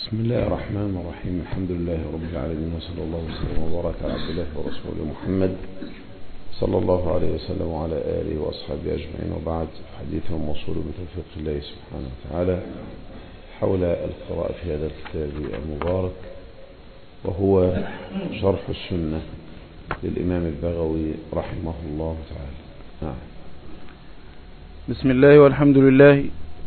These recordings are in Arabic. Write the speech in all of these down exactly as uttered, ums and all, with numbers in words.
بسم الله الرحمن الرحيم. الحمد لله رب العالمين، وصلى الله وسلم وبارك على عبد الله ورسوله محمد صلى الله عليه وسلم وعلى آله وأصحابه أجمعين، وبعد. حديثهم موصول بتوفيق الله سبحانه وتعالى حول القراءة في هذا الكتاب المبارك، وهو شرح السنة للإمام البغوي رحمه الله تعالى. نعم. بسم الله والحمد لله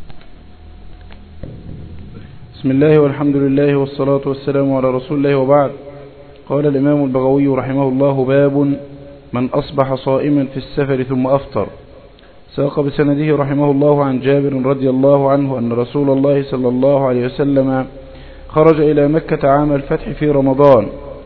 بسم الله والحمد لله والصلاة والسلام على رسول الله، وبعد. قال الإمام البغوي رحمه الله: باب من أصبح صائما في السفر ثم أفطر. ساق بسنده رحمه الله عن جابر رضي الله عنه أن رسول الله صلى الله عليه وسلم خرج إلى مكة عام الفتح في رمضان،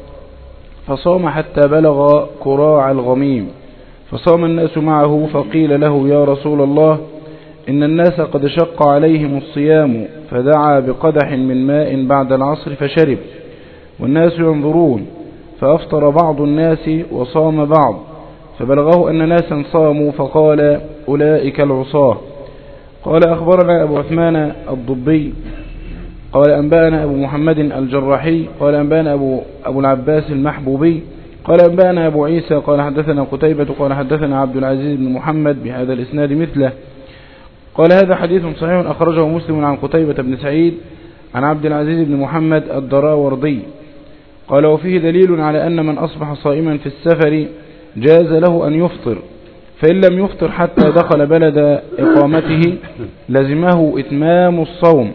فصام حتى بلغ كراع الغميم، فصام الناس معه، فقيل له: يا رسول الله، إن الناس قد شق عليهم الصيام، فدعا بقدح من ماء بعد العصر فشرب، والناس ينظرون، فأفطر بعض الناس وصام بعض، فبلغه أن ناسا صاموا، فقال: أولئك العصاة. قال: أخبرنا أبو عثمان الضبي قال أنبأنا أبو محمد الجراحي قال أنبأنا أبو, أبو العباس المحبوبي قال أنبأنا أبو عيسى قال حدثنا قتيبة قال حدثنا عبد العزيز بن محمد بهذا الإسناد مثله. قال: هذا حديث صحيح أخرجه مسلم عن قتيبة بن سعيد عن عبد العزيز بن محمد الدراوردي. قال: وفيه دليل على أن من أصبح صائما في السفر جاز له أن يفطر، فإن لم يفطر حتى دخل بلد إقامته لزمه إتمام الصوم.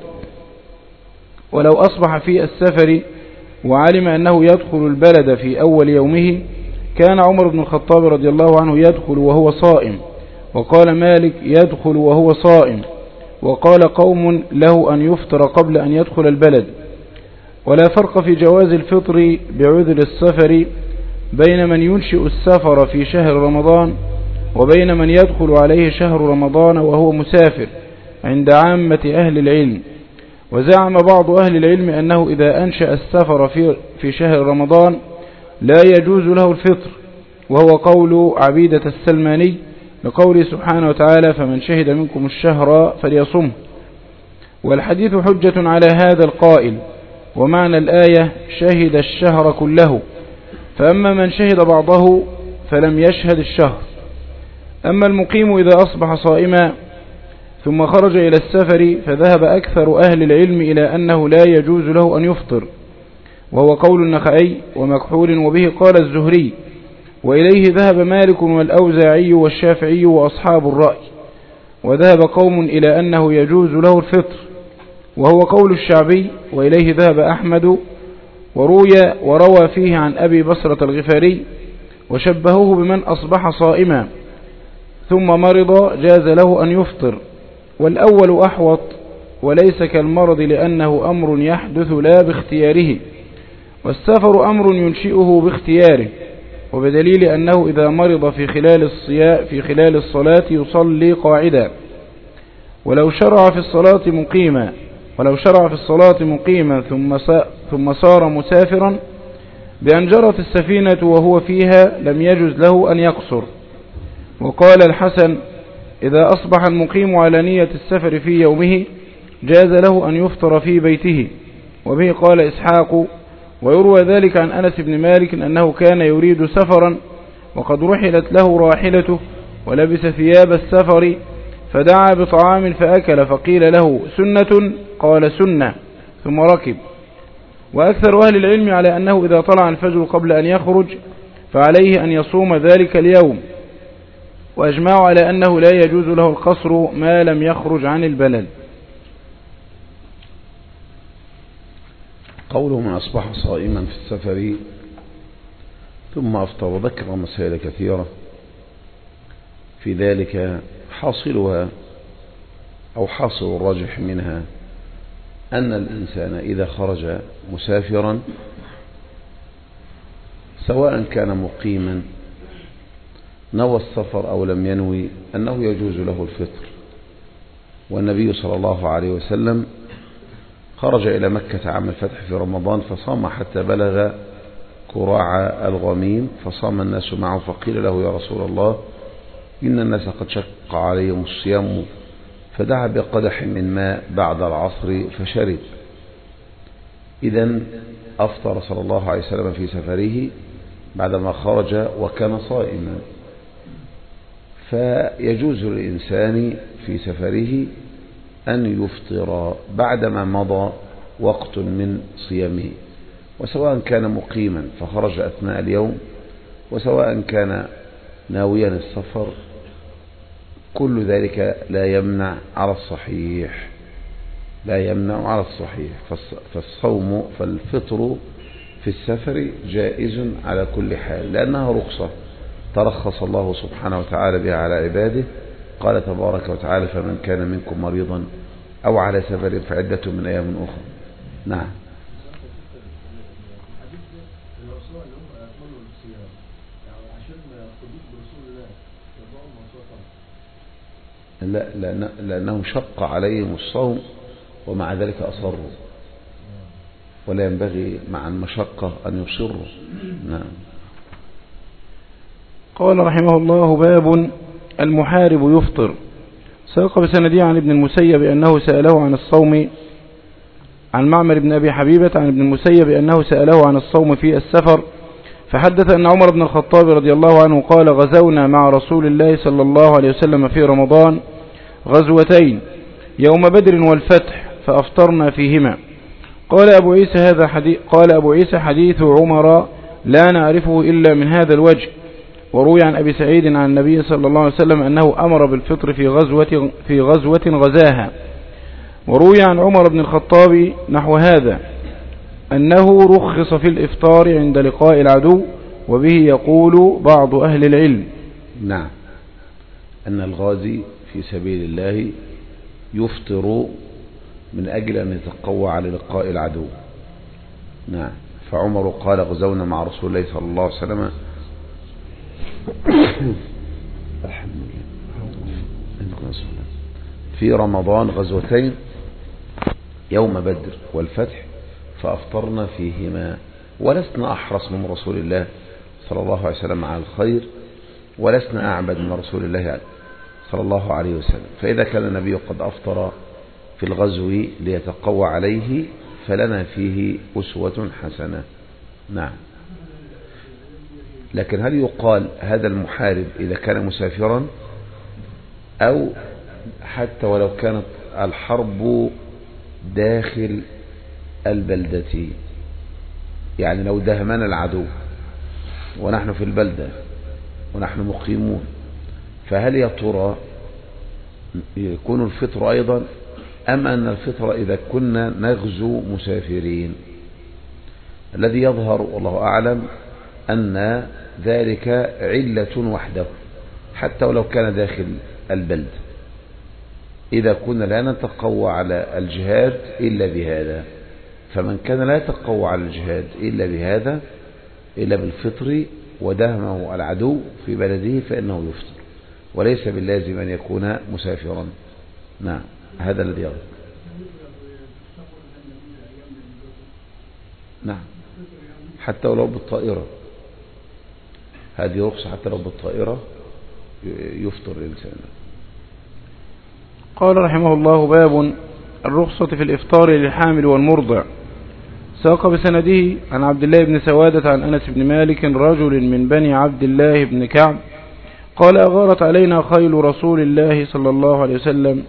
ولو أصبح في السفر وعلم أنه يدخل البلد في أول يومه كان عمر بن الخطاب رضي الله عنه يدخل وهو صائم، وقال مالك: يدخل وهو صائم، وقال قوم له أن يفطر قبل أن يدخل البلد. ولا فرق في جواز الفطر بعذر السفر بين من ينشئ السفر في شهر رمضان وبين من يدخل عليه شهر رمضان وهو مسافر عند عامة أهل العلم. وزعم بعض أهل العلم أنه إذا أنشأ السفر في, في شهر رمضان لا يجوز له الفطر، وهو قول عبيدة السلماني لقوله سبحانه وتعالى: فمن شهد منكم الشهر فليصمه. والحديث حجة على هذا القائل، ومعنى الآية: شهد الشهر كله، فأما من شهد بعضه فلم يشهد الشهر. أما المقيم إذا أصبح صائما ثم خرج إلى السفر فذهب أكثر أهل العلم إلى أنه لا يجوز له أن يفطر، وهو قول النخعي ومكحول، وبه قال الزهري، وإليه ذهب مالك والأوزاعي والشافعي وأصحاب الرأي. وذهب قوم إلى أنه يجوز له الفطر، وهو قول الشعبي، وإليه ذهب أحمد، وروي وروى فيه عن أبي بصرة الغفاري، وشبهوه بمن أصبح صائما ثم مرض جاز له أن يفطر. والأول أحوط، وليس كالمرض لأنه أمر يحدث لا باختياره، والسفر أمر ينشئه باختياره، وبدليل أنه إذا مرض في خلال الصيام في خلال الصلاة يصلي قاعدا، ولو شرع في الصلاة مقيما ولو شرع في الصلاة مقيما ثم ثم صار مسافرا بأن جرت السفينة وهو فيها لم يجوز له أن يقصر. وقال الحسن: إذا أصبح المقيم على نية السفر في يومه جاز له أن يفطر في بيته. وبه قال إسحاق، ويروى ذلك عن أنس بن مالك أنه كان يريد سفرا وقد رحلت له راحلته ولبس ثياب السفر، فدعا بطعام فأكل، فقيل له: سنة؟ قال: سنة، ثم ركب. وأكثر أهل العلم على أنه إذا طلع الفجر قبل أن يخرج فعليه أن يصوم ذلك اليوم، وأجمعوا على أنه لا يجوز له القصر ما لم يخرج عن البلد. قوله: من أصبح صائما في السفر ثم أفطر، وذكر مسائل كثيرة في ذلك، حاصلها أو حاصل الراجح منها أن الإنسان إذا خرج مسافرا سواء كان مقيما نوى السفر أو لم ينوي أنه يجوز له الفطر. والنبي صلى الله عليه وسلم خرج إلى مكة عام الفتح في رمضان، فصام حتى بلغ كراع الغميم، فصام الناس معه، فقيل له: يا رسول الله، إن الناس قد شق عليهم الصيام، فدعا بقدح من ماء بعد العصر فشرب. إذن أفطر صلى الله عليه وسلم في سفره بعدما خرج وكان صائما، فيجوز للإنسان في سفره أن يفطر بعدما مضى وقت من صيامه، وسواء كان مقيما فخرج أثناء اليوم، وسواء كان ناويا السفر، كل ذلك لا يمنع على الصحيح لا يمنع على الصحيح فالصوم فالفطر في السفر جائز على كل حال، لأنها رخصة ترخص الله سبحانه وتعالى بها على عباده. قال تبارك وتعالى: فمن كان منكم مريضا أو على سفر فعدة من أيام أخرى. نعم. لا لأن لأنهم شق عليهم الصوم ومع ذلك أصروا، ولا ينبغي مع المشقة أن يصروا. نعم. قال رحمه الله: باب المحارب يفطر. ساق بسندي عن ابن المسيب أنه سأله عن الصوم، عن معمر بن أبي حبيبة عن ابن المسيب أنه سأله عن الصوم في السفر، فحدث أن عمر بن الخطاب رضي الله عنه قال: غزونا مع رسول الله صلى الله عليه وسلم في رمضان غزوتين، يوم بدر والفتح، فأفطرنا فيهما. قال أبو عيسى هذا حديث قال أبو عيسى حديث عمر لا نعرفه إلا من هذا الوجه. وروي عن أبي سعيد عن النبي صلى الله عليه وسلم أنه أمر بالفطر في غزوة في غزوة غزاها. وروي عن عمر بن الخطاب نحو هذا، أنه رخص في الإفطار عند لقاء العدو، وبه يقول بعض أهل العلم. نعم، أن الغازي في سبيل الله يفطر من أجل أن يتقوى على لقاء العدو. نعم، فعمر قال: غزونا مع رسول الله صلى الله عليه وسلم في رمضان غزوتين، يوم بدر والفتح، فأفطرنا فيهما، ولسنا أحرص من رسول الله صلى الله عليه وسلم على الخير، ولسنا أعبد من رسول الله صلى الله عليه وسلم. فإذا كان النبي قد أفطر في الغزو ليتقوى عليه، فلنا فيه أسوة حسنة. نعم. لكن هل يقال هذا المحارب إذا كان مسافرا، أو حتى ولو كانت الحرب داخل البلدة؟ يعني لو دهمنا العدو ونحن في البلدة ونحن مقيمون، فهل يا ترى يكون الفطر أيضا، أم أن الفطر إذا كنا نغزو مسافرين؟ الذي يظهر والله أعلم أن ذلك علة وحده، حتى ولو كان داخل البلد، إذا كنا لا نتقوى على الجهاد إلا بهذا. فمن كان لا يتقوى على الجهاد إلا بهذا، إلا بالفطر، ودهمه العدو في بلده، فإنه يفطر، وليس باللازم أن يكون مسافرا. نعم، هذا الذي يظهر. نعم، حتى ولو بالطائرة، هذه رخصة حتى لو بالطائرة يفطر الإنسان. قال رحمه الله: باب الرخصة في الإفطار للحامل والمرضع. ساق بسنده عن عبد الله بن سوادة عن أنس بن مالك رجل من بني عبد الله بن كعب قال: أغارت علينا خيل رسول الله صلى الله عليه وسلم،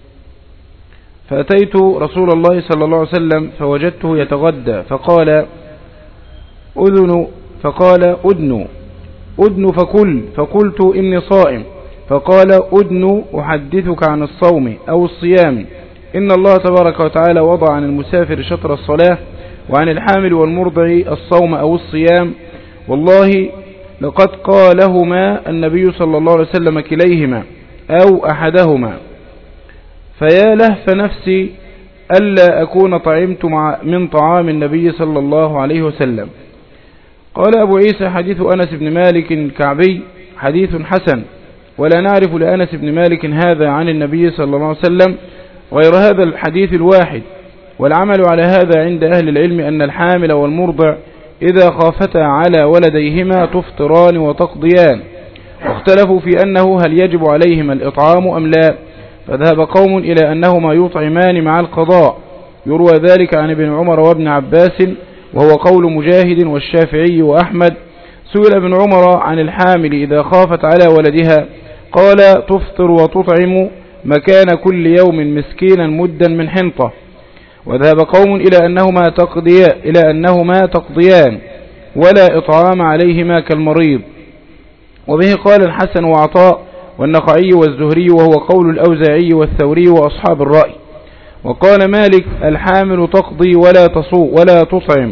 فأتيت رسول الله صلى الله عليه وسلم فوجدته يتغدى، فقال: أذن فقال أدن أدن فكل، فقلت: إني صائم. فقال: أدن أحدثك عن الصوم أو الصيام، إن الله تبارك وتعالى وضع عن المسافر شطر الصلاة، وعن الحامل والمرضع الصوم أو الصيام، والله لقد قالهما النبي صلى الله عليه وسلم كليهما أو أحدهما، فيا لهف نفسي ألا أكون طعمت من طعام النبي صلى الله عليه وسلم. قال أبو عيسى: حديث أنس بن مالك الكعبي حديث حسن، ولا نعرف لأنس بن مالك هذا عن النبي صلى الله عليه وسلم غير هذا الحديث الواحد. والعمل على هذا عند أهل العلم أن الحامل والمرضع إذا خافتا على ولديهما تفطران وتقضيان، واختلفوا في أنه هل يجب عليهما الإطعام أم لا، فذهب قوم إلى أنهما يطعمان مع القضاء، يروى ذلك عن ابن عمر وابن عباس، وهو قول مجاهد والشافعي وأحمد. سئل ابن عمر عن الحامل إذا خافت على ولدها قال تفطر وتطعم مكان كل يوم مسكينا مدا من حنطة. وذهب قوم إلى أنهما تقضيان, إلى أنهما تقضيان ولا إطعام عليهما كالمريض، وبه قال الحسن وعطاء والنخعي والزهري، وهو قول الأوزاعي والثوري وأصحاب الرأي. وقال مالك الحامل تقضي ولا تصوم ولا تطعم،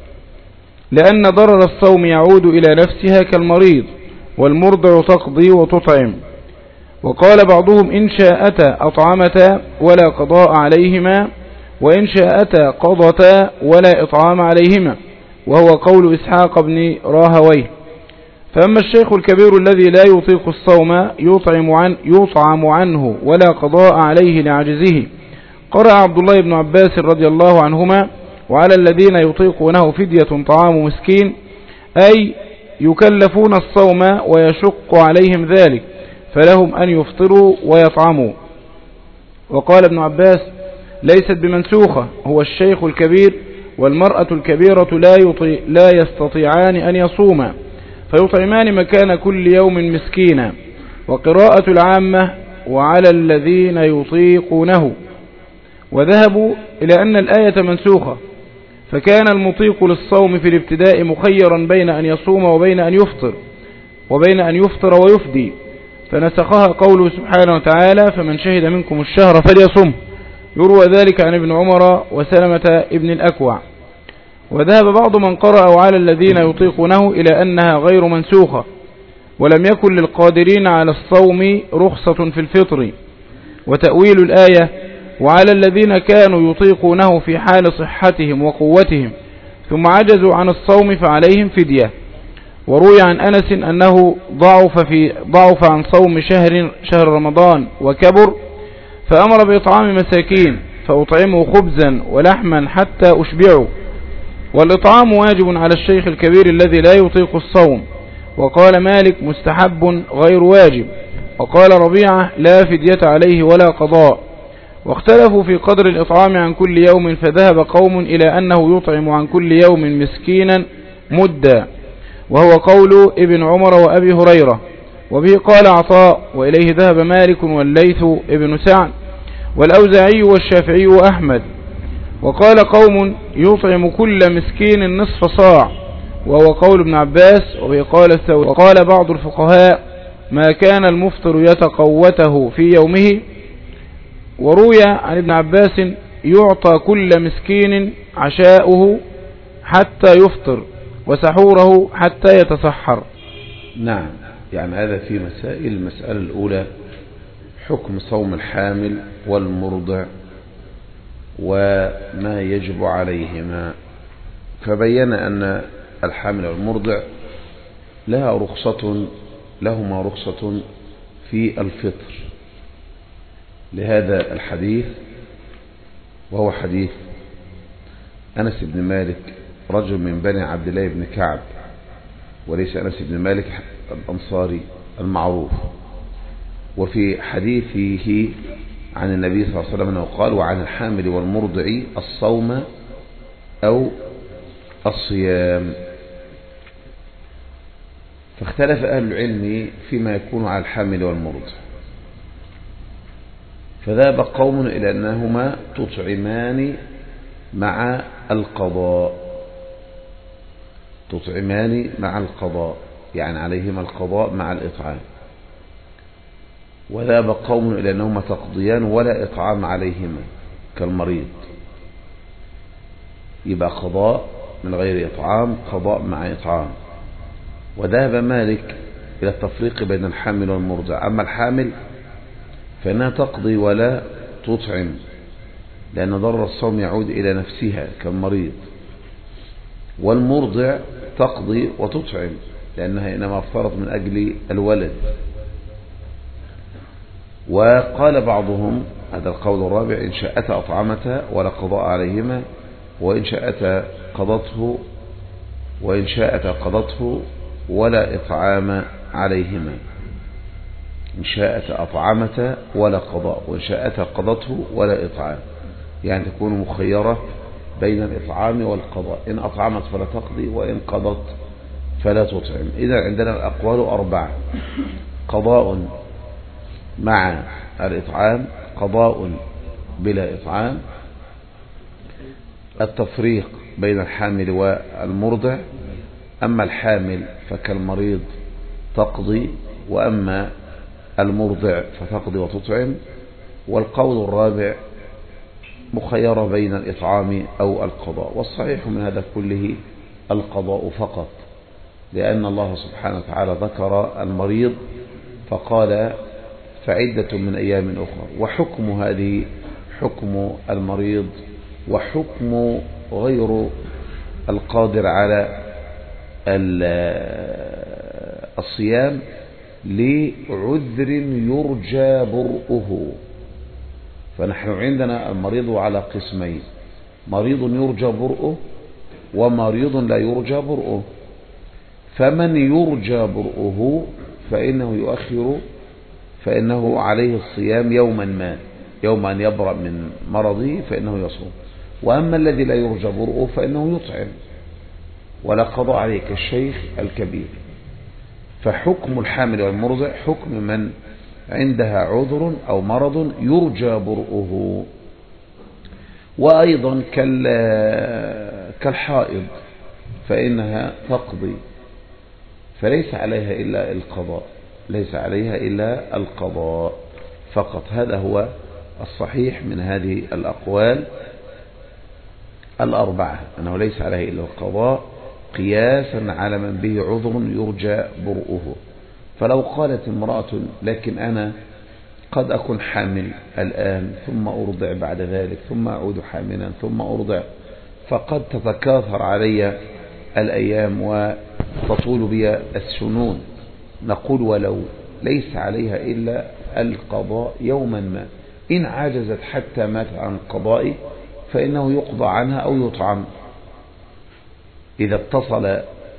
لأن ضرر الصوم يعود إلى نفسها كالمريض، والمرضع تقضي وتطعم. وقال بعضهم إن شاءتا أطعمتا ولا قضاء عليهما، وإن شاءتا قضتا ولا إطعام عليهما، وهو قول إسحاق بن راهويه. فأما الشيخ الكبير الذي لا يطيق الصوم يطعم, عن يطعم عنه ولا قضاء عليه لعجزه، قرأ عبد الله بن عباس رضي الله عنهما وعلى الذين يطيقونه فدية طعام مسكين، أي يكلفون الصوم ويشق عليهم ذلك، فلهم أن يفطروا ويطعموا. وقال ابن عباس ليست بمنسوخة، هو الشيخ الكبير والمرأة الكبيرة لا, يطيع لا يستطيعان أن يصوما، فيطعمان مكان كل يوم مسكينا. وقراءة العامة وعلى الذين يطيقونه. وذهبوا إلى أن الآية منسوخة، فكان المطيق للصوم في الابتداء مخيرا بين أن يصوم وبين أن يفطر وبين أن يفطر ويفدي، فنسخها قوله سبحانه وتعالى فمن شهد منكم الشهر فليصم. يروى ذلك عن ابن عمر وسلمة ابن الأكوع. وذهب بعض من قرأ على الذين يطيقونه إلى أنها غير منسوخة، ولم يكن للقادرين على الصوم رخصة في الفطر. وتأويل الآية وعلى الذين كانوا يطيقونه في حال صحتهم وقوتهم ثم عجزوا عن الصوم فعليهم فدية. وروي عن أنس أنه ضعف, في ضعف عن صوم شهر, شهر رمضان وكبر، فأمر بإطعام مساكين فأطعموا خبزا ولحما حتى أشبعوا. والإطعام واجب على الشيخ الكبير الذي لا يطيق الصوم. وقال مالك مستحب غير واجب. وقال ربيعة لا فدية عليه ولا قضاء. واختلفوا في قدر الإطعام عن كل يوم، فذهب قوم إلى أنه يطعم عن كل يوم مسكينا مدا، وهو قول ابن عمر وأبي هريرة. وبه قال عطاء، وإليه ذهب مالك والليث ابن سعد والأوزاعي والشافعي وأحمد. وقال قوم يطعم كل مسكين نصف صاع، وهو قول ابن عباس. وبه قال الثوري. وقال بعض الفقهاء ما كان المفطر يتقوته في يومه. وروي عن ابن عباس يعطى كل مسكين عشاؤه حتى يفطر وسحوره حتى يتسحر. نعم، يعني هذا في مسائل. المسألة الأولى حكم صوم الحامل والمرضع وما يجب عليهما، فبين أن الحامل والمرضع لها رخصة لهما رخصة في الفطر لهذا الحديث، وهو حديث أنس بن مالك رجل من بني عبد الله بن كعب، وليس أنس بن مالك الأنصاري المعروف. وفي حديثه عن النبي صلى الله عليه وسلم أنه قال وعن الحامل والمرضع الصوم أو الصيام. فاختلف أهل العلم فيما يكون على الحامل والمرضع، فذهب قوم إلى أنهما تطعمان مع القضاء تطعمان مع القضاء يعني عليهما القضاء مع الإطعام. وذهب قوم إلى أنهما تقضيان ولا إطعام عليهما كالمريض، يبقى قضاء من غير إطعام، قضاء مع إطعام. وذهب مالك إلى التفريق بين الحامل والمرضع. أما الحامل فإنها تقضي ولا تطعم، لأن ضرر الصوم يعود إلى نفسها كالمريض. والمرضع تقضي وتطعم لأنها إنما افطرت من أجل الولد. وقال بعضهم هذا القول الرابع إن شاءتا أطعمتا ولا قضاء عليهما، وإن شاءتا قضته وإن شاءتا قضته ولا إطعام عليهما. إن شاءتا أطعمتا ولا قضاء، وإن شاءتا قضته ولا إطعام. يعني تكون مخيرة بين الإطعام والقضاء، إن أطعمت فلا تقضي وإن قضت فلا تطعم. إذا عندنا الأقوال أربعة: قضاء مع الإطعام، قضاء بلا إطعام، التفريق بين الحامل والمرضع، أما الحامل فكالمريض تقضي، وأما المرضع فتقضي وتطعم، والقول الرابع مخيرة بين الإطعام أو القضاء. والصحيح من هذا كله القضاء فقط، لأن الله سبحانه وتعالى ذكر المريض فقال فعدة من أيام أخرى، وحكم هذه حكم المريض وحكم غير القادر على الصيام لعذر يرجى برؤه. فنحن عندنا المريض على قسمين: مريض يرجى برؤه ومريض لا يرجى برؤه. فمن يرجى برؤه فإنه يؤخر، فإنه عليه الصيام يوما ما، يوم أن يبرأ من مرضه فإنه يصوم. وأما الذي لا يرجى برؤه فإنه يطعم ولا قضاء عليه كالشيخ الكبير. فحكم الحامل والمرضع حكم من عندها عذر أو مرض يرجى برؤه. وأيضا كالحائض فإنها تقضي، فليس عليها إلا القضاء، ليس عليها إلا القضاء فقط. هذا هو الصحيح من هذه الأقوال الأربعة، أنه ليس عليه إلا القضاء قياسا على من به عذر يرجى برؤه. فلو قالت امرأة لكن أنا قد أكون حامل الآن ثم أرضع بعد ذلك ثم أعود حاملا ثم أرضع، فقد تتكاثر علي الأيام وتطول بي السنون، نقول ولو ليس عليها إلا القضاء يوما ما، إن عجزت حتى مات عن القضاء فإنه يقضى عنها أو يطعم. إذا اتصل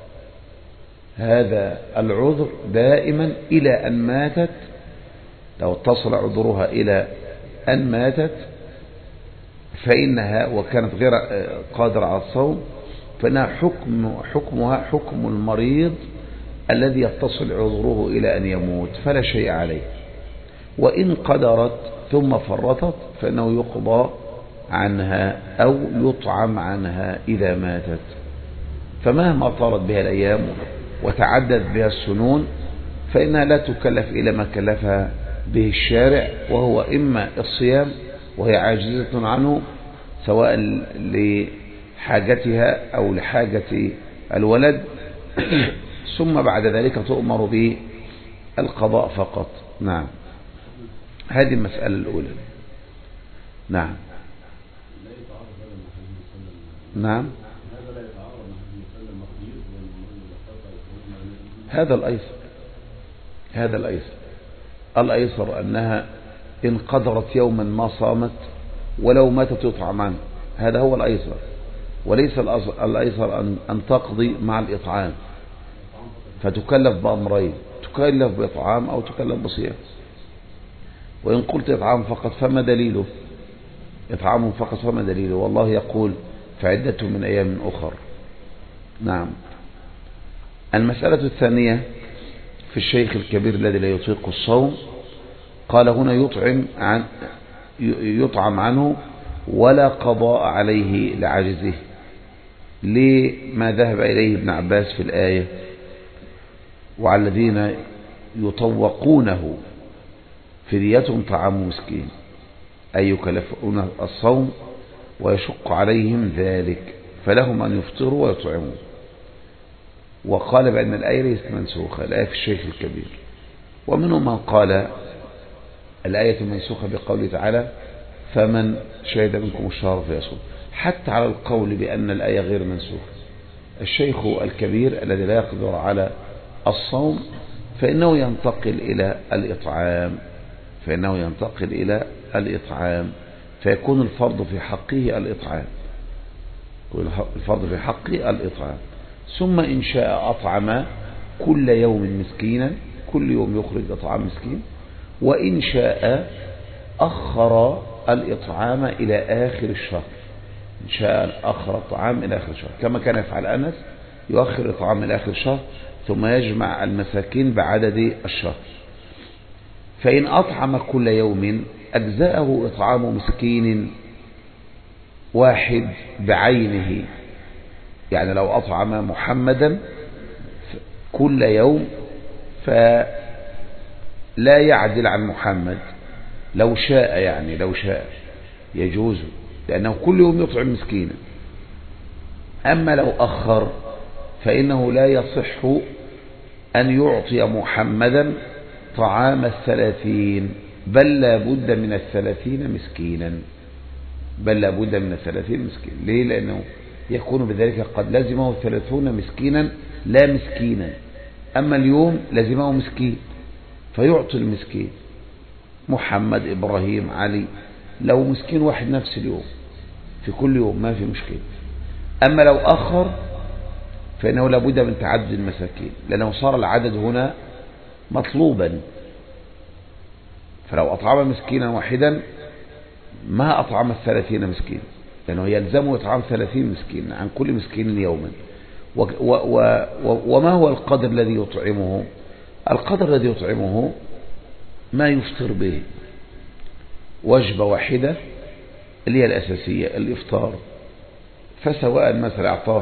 هذا العذر دائما إلى أن ماتت، لو اتصل عذرها إلى أن ماتت فإنها وكانت غير قادرة على الصوم فإنها حكم حكمها حكم المريض الذي يتصل عذره إلى أن يموت فلا شيء عليه. وإن قدرت ثم فرطت فإنه يقضى عنها أو يطعم عنها إذا ماتت. فمهما طارت بها الأيام وتعدد بها السنون فإنها لا تكلف إلى ما كلفها به الشارع، وهو إما الصيام وهي عاجزة عنه سواء لحاجتها أو لحاجة الولد ثم بعد ذلك تؤمر بالقضاء فقط. نعم، هذه المسألة الأولى. نعم نعم هذا الأيسر، هذا الأيسر الأيسر أنها إن قدرت يوما ما صامت ولو ماتت يطعم عنه، هذا هو الأيسر. وليس الأيسر أن تقضي مع الإطعام فتكلف بأمرين، تكلف بإطعام أو تكلف بصيام. وإن قلت إطعام فقط فما دليله؟ إطعام فقط فما دليله؟ والله يقول فعدة من أيام أخر. نعم. المسألة الثانية في الشيخ الكبير الذي لا يطيق الصوم، قال هنا يطعم عن يطعم عنه ولا قضاء عليه لعجزه، لما ذهب إليه ابن عباس في الآية: وعلى الذين يطوقونه فدية طعام مسكين، أي يكلفون الصوم ويشق عليهم ذلك فلهم أن يفطروا ويطعموا. وقال بأن الآية ليست منسوخة، الآية في الشيخ الكبير. ومنهم من قال الآية منسوخة بقوله تعالى فمن شهد منكم الشهر فيصوم، حتى على القول بأن الآية غير منسوخة. الشيخ الكبير الذي لا يقدر على الصوم فإنه ينتقل إلى الإطعام، فإنه ينتقل إلى الإطعام فيكون الفرض في حقه الإطعام، الفرض في حقه الإطعام. ثم إن شاء أطعم كل يوم مسكينا، كل يوم يخرج إطعام مسكين. وإن شاء أخر الإطعام إلى آخر الشهر، إن شاء أخر الطعام إلى آخر الشهر، كما كان يفعل أنس، يؤخر الطعام إلى آخر الشهر ثم يجمع المساكين بعدد الشهر. فإن أطعم كل يوم أجزأه إطعام مسكين واحد بعينه، يعني لو أطعم محمدا كل يوم فلا يعدل عن محمد، لو شاء يعني لو شاء يجوز، لأنه كل يوم يطعم مسكينا. أما لو أخر فإنه لا يصح أن يعطي محمدا طعام الثلاثين، بل لا بد من الثلاثين مسكينا، بل لا بد من الثلاثين مسكين. ليه؟ لأنه يكون بذلك قد لزمه ثلاثون مسكينا لا مسكينا، أما اليوم لزمه مسكين فيعطي المسكين، محمد إبراهيم علي، لو مسكين واحد نفس اليوم في كل يوم ما في مشكلة. أما لو أخر فإنه لابد من تعدد المساكين، لأنه صار العدد هنا مطلوبا، فلو أطعم مسكينا واحدا ما أطعم الثلاثين مسكين، لأنه يلزمه إطعام ثلاثين مسكين عن كل مسكين يوما. و و و وما هو القدر الذي يطعمه؟ القدر الذي يطعمه ما يفطر به، وجبة واحدة اللي هي الأساسية الإفطار، فسواء مثلا أعطاه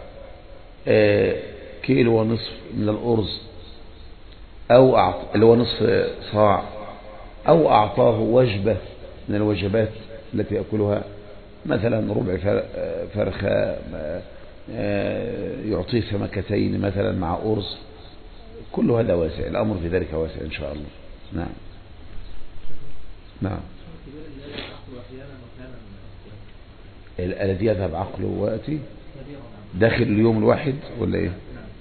كيلو ونصف من الأرز أو أعط... اللي هو نصف صاع، أو أعطاه وجبة من الوجبات التي يأكلها، مثلا ربع فرخة، يعطيه سمكتين مثلا مع أرز، كل هذا واسع، الأمر في ذلك واسع إن شاء الله. نعم نعم. الذي يذهب عقله ويأتي داخل اليوم الواحد ولا إيه؟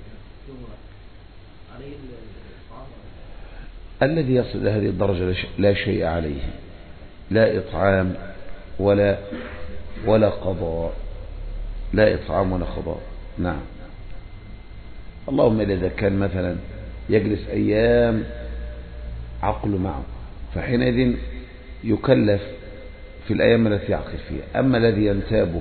الذي يصل هذه الدرجة لا شيء عليه، لا إطعام ولا ولا قضاء، لا إطعام ولا قضاء. نعم. اللهم إذا كان مثلا يجلس أيام عقل معه فحينئذ يكلف في الأيام التي يعقل فيها. أما الذي ينتابه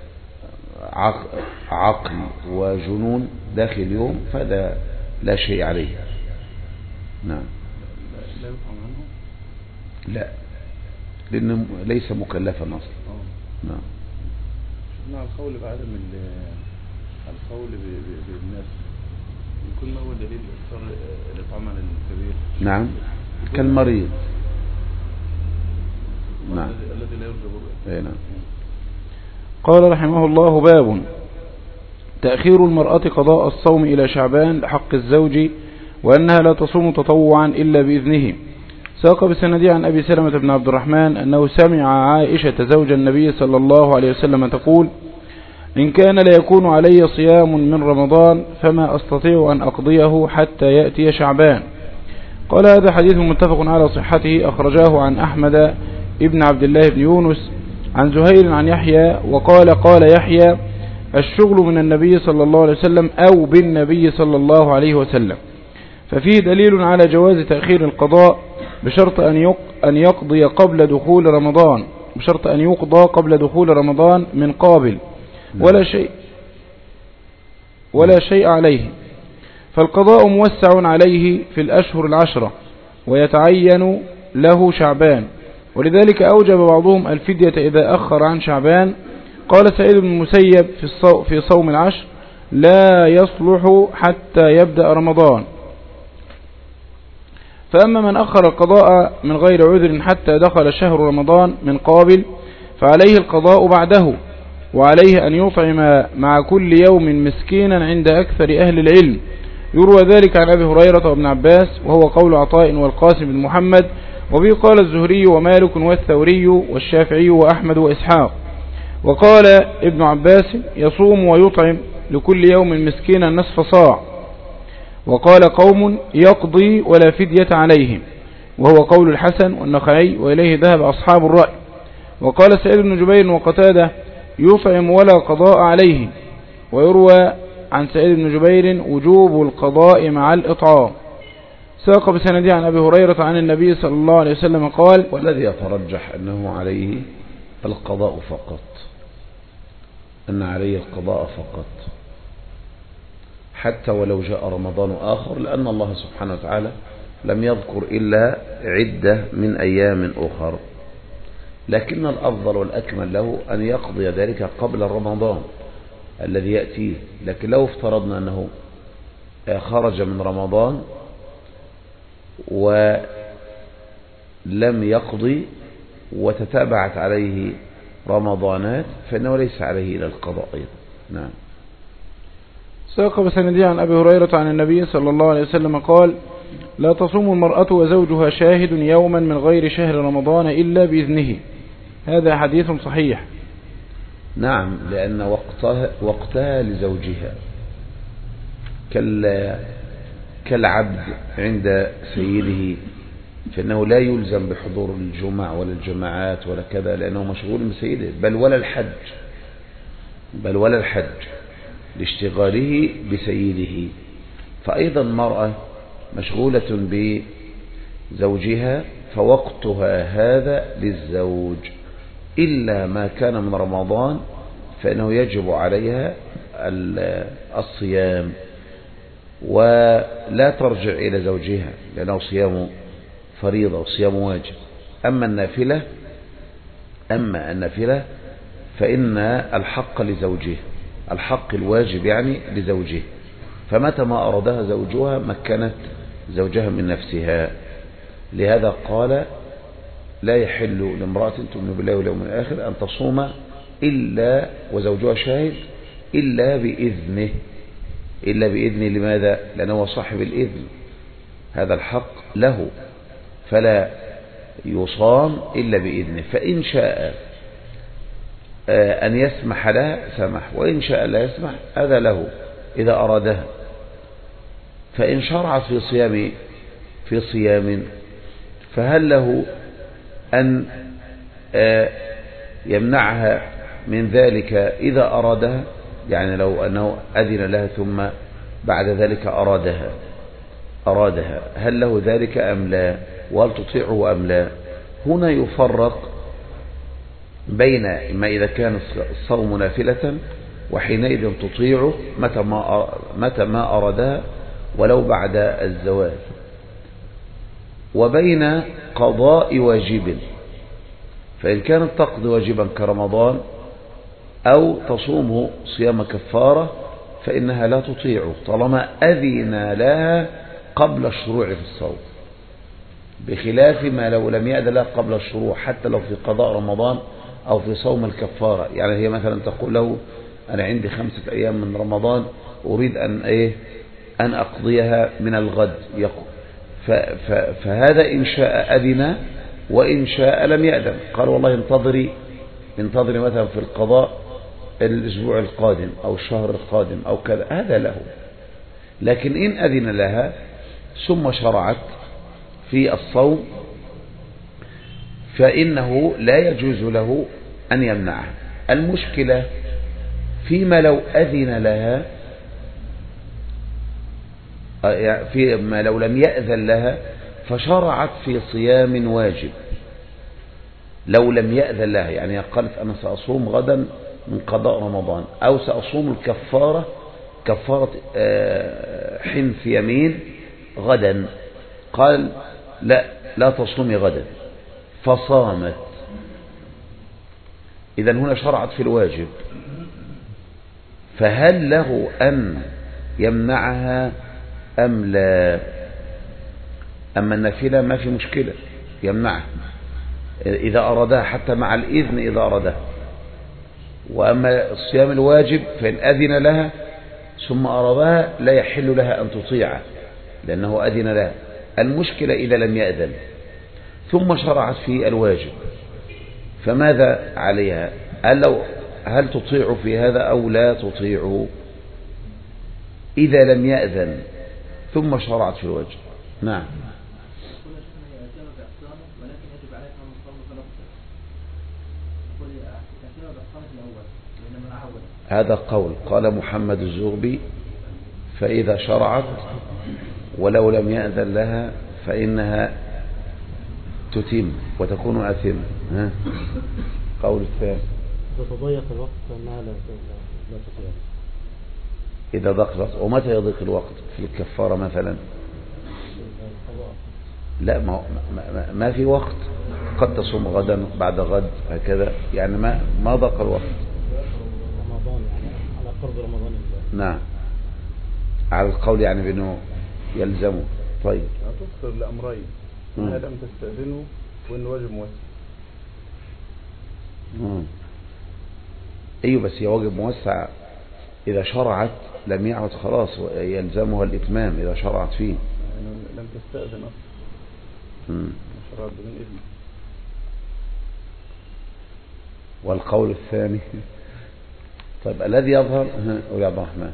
عقل وجنون داخل اليوم فهذا لا شيء عليه. نعم. لا يطعم عنه؟ لا، لأنه ليس مكلفا أصلا. نعم. شفنا القول بعدم القول بالناس يكون ما هو دليل إكثار الإطعام عن الكبير؟ نعم، كالمريض. نعم. الذي لا يرجى برؤيته. اي نعم. قال رحمه الله: باب تأخير المرأة قضاء الصوم إلى شعبان لحق الزوج، وأنها لا تصوم تطوعا إلا بإذنه. ساق بسندي عن أبي سلمة بن عبد الرحمن أنه سمع عائشة زوج النبي صلى الله عليه وسلم تقول: إن كان ليكون علي صيام من رمضان فما أستطيع أن أقضيه حتى يأتي شعبان. قال: هذا حديث متفق على صحته، أخرجاه عن أحمد ابن عبد الله بن يونس عن زهير عن يحيى، وقال قال يحيى: الشغل من النبي صلى الله عليه وسلم أو بالنبي صلى الله عليه وسلم. ففيه دليل على جواز تأخير القضاء بشرط أن يقضي قبل دخول رمضان، بشرط أن يقضى قبل دخول رمضان من قابل، ولا شيء ولا شيء عليه، فالقضاء موسع عليه في الأشهر العشرة ويتعين له شعبان، ولذلك أوجب بعضهم الفدية إذا أخر عن شعبان. قال سعيد بن المسيب في صوم العشر: لا يصلح حتى يبدأ رمضان. فأما من أخر القضاء من غير عذر حتى دخل شهر رمضان من قابل فعليه القضاء بعده، وعليه أن يطعم مع كل يوم مسكينا عند أكثر أهل العلم. يروى ذلك عن أبي هريرة وابن عباس، وهو قول عطاء والقاسم بن محمد، وبه قال الزهري ومالك والثوري والشافعي وأحمد وإسحاق. وقال ابن عباس: يصوم ويطعم لكل يوم مسكينا نصف صاع. وقال قوم: يقضي ولا فدية عليهم، وهو قول الحسن والنخعي، وإليه ذهب أصحاب الرأي. وقال سعيد بن جبير وقتادة: يطعم ولا قضاء عليه. ويروى عن سعيد بن جبير وجوب القضاء مع الإطعام. ساق بسنده عن أبي هريرة عن النبي صلى الله عليه وسلم قال: والذي يترجح أنه عليه القضاء فقط، أن عليه القضاء فقط حتى ولو جاء رمضان آخر، لأن الله سبحانه وتعالى لم يذكر إلا عدة من أيام أخر، لكن الأفضل والأكمل له أن يقضي ذلك قبل رمضان الذي يأتيه. لكن لو افترضنا أنه خرج من رمضان ولم يقضي وتتابعت عليه رمضانات فإنه ليس عليه إلى القضاء أيضا. نعم. ساق بسنده عن أبي هريرة عن النبي صلى الله عليه وسلم قال: لا تصوم المرأة وزوجها شاهد يوما من غير شهر رمضان إلا بإذنه. هذا حديث صحيح. نعم، لأن وقتها, وقتها لزوجها كالعبد عند سيده، فإنه لا يلزم بحضور الجمع ولا الجماعات ولا كذا، لأنه مشغول بسيده، بل ولا الحج بل ولا الحج لاشتغاله بسيده. فأيضا المرأة مشغولة بزوجها، فوقتها هذا للزوج، إلا ما كان من رمضان فإنه يجب عليها الصيام ولا ترجع إلى زوجها، لأنه صيام فريضة وصيام واجب. أما النافلة أما النافلة فإن الحق لزوجه، الحق الواجب يعني لزوجه، فمتى ما أرادها زوجها مكنت زوجها من نفسها. لهذا قال: لا يحل لامرأة تؤمن بالله واليوم الآخر أن تصوم إلا وزوجها شاهد إلا بإذنه. إلا بإذنه لماذا؟ لأنه صاحب الإذن، هذا الحق له، فلا يصام إلا بإذنه. فإن شاء أن يسمح لها سمح، وإن شاء لا يسمح هذا له إذا أرادها. فإن شرعت في صيام في صيام فهل له أن يمنعها من ذلك إذا أرادها؟ يعني لو أنه أذن لها ثم بعد ذلك أرادها أرادها هل له ذلك أم لا؟ وهل تطيعه أم لا؟ هنا يفرق بين ما إذا كان الصوم نافلة وحينئذ تطيعه متى ما متى ما أرادها ولو بعد الزواج، وبين قضاء واجب. فإن كانت تقضي واجبا كرمضان أو تصومه صيام كفارة فإنها لا تطيعه طالما أذن لها قبل الشروع في الصوم، بخلاف ما لو لم يأذن لها قبل الشروع، حتى لو في قضاء رمضان أو في صوم الكفارة. يعني هي مثلا تقول له: أنا عندي خمسة أيام من رمضان أريد أن إيه أن أقضيها من الغد، يقول فهذا إن شاء أذن وإن شاء لم يأذن. قال: والله انتظري انتظري مثلا في القضاء الأسبوع القادم أو الشهر القادم أو كذا، هذا له. لكن إن أذن لها ثم شرعت في الصوم فإنه لا يجوز له أن يمنعها. المشكلة فيما لو أذن لها، فيما لو لم يأذن لها فشرعت في صيام واجب. لو لم يأذن لها، يعني قالت: أنا سأصوم غدا من قضاء رمضان، أو سأصوم الكفارة كفارة حنث يمين غدا، قال: لا لا تصومي غدا، فصامت. إذن هنا شرعت في الواجب، فهل له أن يمنعها أم لا؟ أما النافلة ما في مشكلة، يمنعها إذا أرادها حتى مع الإذن إذا أرادها. وأما الصيام الواجب فإن أذن لها ثم أرادها لا يحل لها أن تطيعه لأنه أذن لها. المشكلة إذا لم يأذن ثم شرعت في الواجب، فماذا عليها؟ هل, لو هل تطيع في هذا أو لا تطيع إذا لم يأذن ثم شرعت في الواجب؟ نعم. هذا قول قال محمد الزغبي: فإذا شرعت ولو لم يأذن لها فإنها تتم وتكون آثمة. ها قول الثاني إذا تضيق الوقت فإنها لا لا تطيق. إذا ضاق الوقت. ومتى يضيق الوقت في الكفارة مثلا؟ لا ما, ما, ما في وقت، قد تصوم غدا بعد غد هكذا، يعني ما ما ضاق الوقت. رمضان يعني على قرب رمضان. نعم على القول يعني بأنه يلزمه. طيب تذكر الأمرين ما لم تستأذنه وإن واجب موسع. مم. ايوه بس هي واجب موسع اذا شرعت لم يعد خلاص يلزمها الاتمام اذا شرعت فيه. يعني لم تستأذن اصلا شرعت بدون اذن. والقول الثاني طيب الذي يظهر يا عبد الرحمن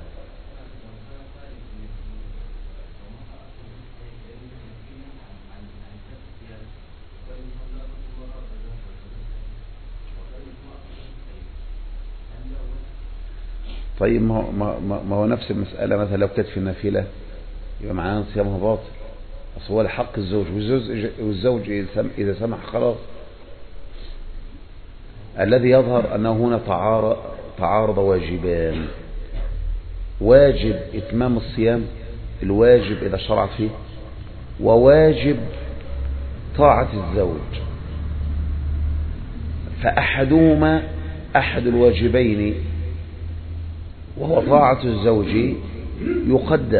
طيب ما هو, ما, ما هو نفس المسألة، مثلا لو كانت في النافلة يبقى معناه صيامها باطل. أصل هو لحق الزوج والزوج إذا سمح خلاص. الذي يظهر أنه هنا تعارض, تعارض واجبان: واجب إتمام الصيام الواجب إذا شرعت فيه، وواجب طاعة الزوج. فأحدهما أحد الواجبين وهو طاعة الزوج يقدم،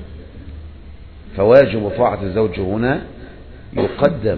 فواجب طاعة الزوج هنا يقدم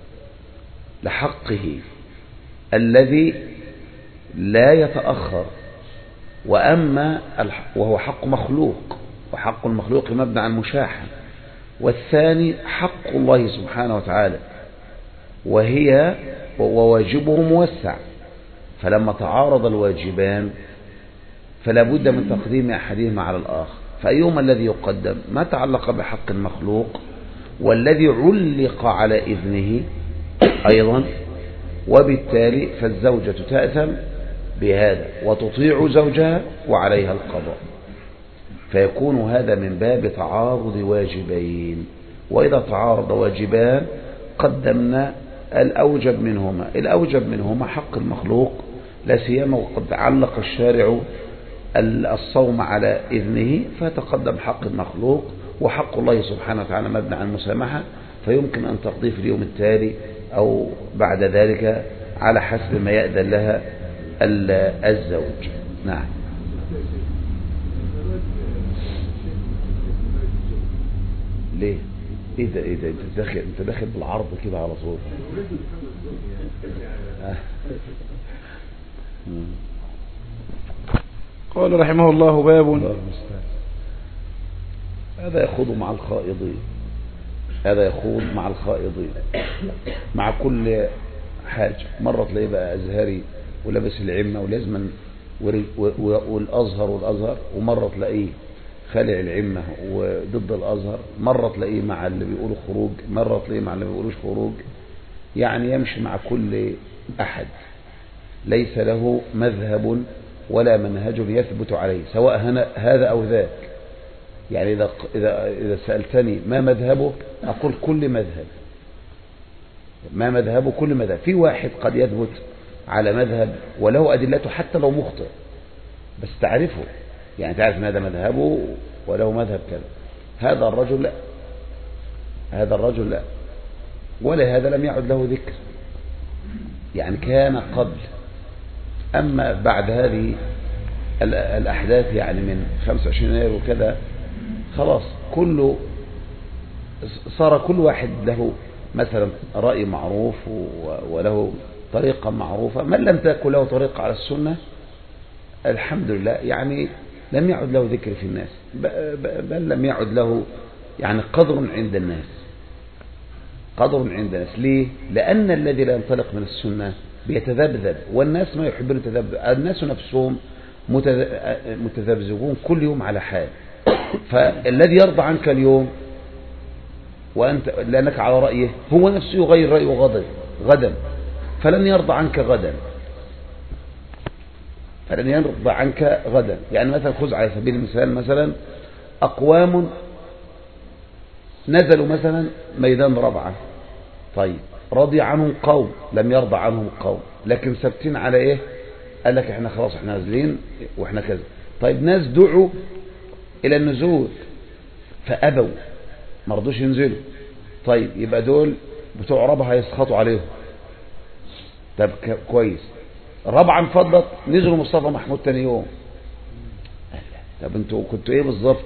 لحقه الذي لا يتأخر. وأما وهو حق مخلوق، وحق المخلوق مبنى عن المشاحة، والثاني حق الله سبحانه وتعالى وهي وواجبه موسع. فلما تعارض الواجبان فلا بد من تقديم أحدهما على الآخر. فأيهما الذي يقدم؟ ما تعلق بحق المخلوق والذي علق على إذنه أيضا، وبالتالي فالزوجة تأثم بهذا وتطيع زوجها وعليها القضاء، فيكون هذا من باب تعارض واجبين. وإذا تعارض واجبان قدمنا الأوجب منهما. الأوجب منهما حق المخلوق، لا سيما وقد علق الشارع الصوم على إذنه، فتقدم حق المخلوق، وحق الله سبحانه وتعالى مبنى عن المسامحة، فيمكن أن تقضي في اليوم التالي أو بعد ذلك على حسب ما يأذن لها الزوج. نعم. ليه؟ ايه ده ايه ده انت داخل انت داخل بالعرض كده على طول. قال رحمه الله: باب هذا يخوض مع الخائضين، هذا يخوض مع الخائضين مع كل حاجة. مرة تلاقيه بقى أزهري ولبس العمة ولازما والأزهر والأزهر، ومرة تلاقيه خالع العمة وضد الأزهر، مرة تلاقيه مع اللي بيقولوا خروج، مرة تلاقيه مع اللي بيقولوش خروج. يعني يمشي مع كل أحد، ليس له مذهب ولا منهج يثبت عليه سواء هذا أو ذاك. يعني إذا, إذا, إذا سألتني ما مذهبه أقول كل مذهب، ما مذهبه كل مذهب. في واحد قد يثبت على مذهب وله أدلته حتى لو مخطئ، بس تعرفه، يعني تعرف ان هذا مذهبه وله مذهب كذا. هذا الرجل لا، هذا الرجل لا، ولهذا لم يعد له ذكر. يعني كان قبل، أما بعد هذه الأحداث يعني من خمسة وعشرين يناير وكذا خلاص كله صار كل واحد له مثلا رأي معروف وله طريقة معروفة. من لم تكن له طريقة على السنة الحمد لله يعني لم يعد له ذكر في الناس، بل لم يعد له يعني قدر عند الناس، قدر عند الناس. ليه؟ لأن الذي لا ينطلق من السنة بيتذبذب، والناس ما يحبون التذبذب. الناس نفسهم متذبذبون كل يوم على حال. فالذي يرضى عنك اليوم وأنت لأنك على رأيه هو نفسه يغير رأيه غدا غدا فلن يرضى عنك غدا، فلن يرضى عنك غدا. يعني مثلا خذ على سبيل المثال مثلا أقوام نزلوا مثلا ميدان ربعة، طيب رضي عنهم قوم لم يرضى عنهم قوم، لكن ثابتين على ايه؟ قال لك احنا خلاص احنا نازلين واحنا كذا. طيب ناس دعوا الى النزول فابوا ما رضوش ينزلوا، طيب يبقى دول بتوع ربعة هيسخطوا عليهم. طب كويس، ربعة انفضت نزلوا مصطفى محمود تاني يوم، طب انتوا كنتوا ايه بالظبط؟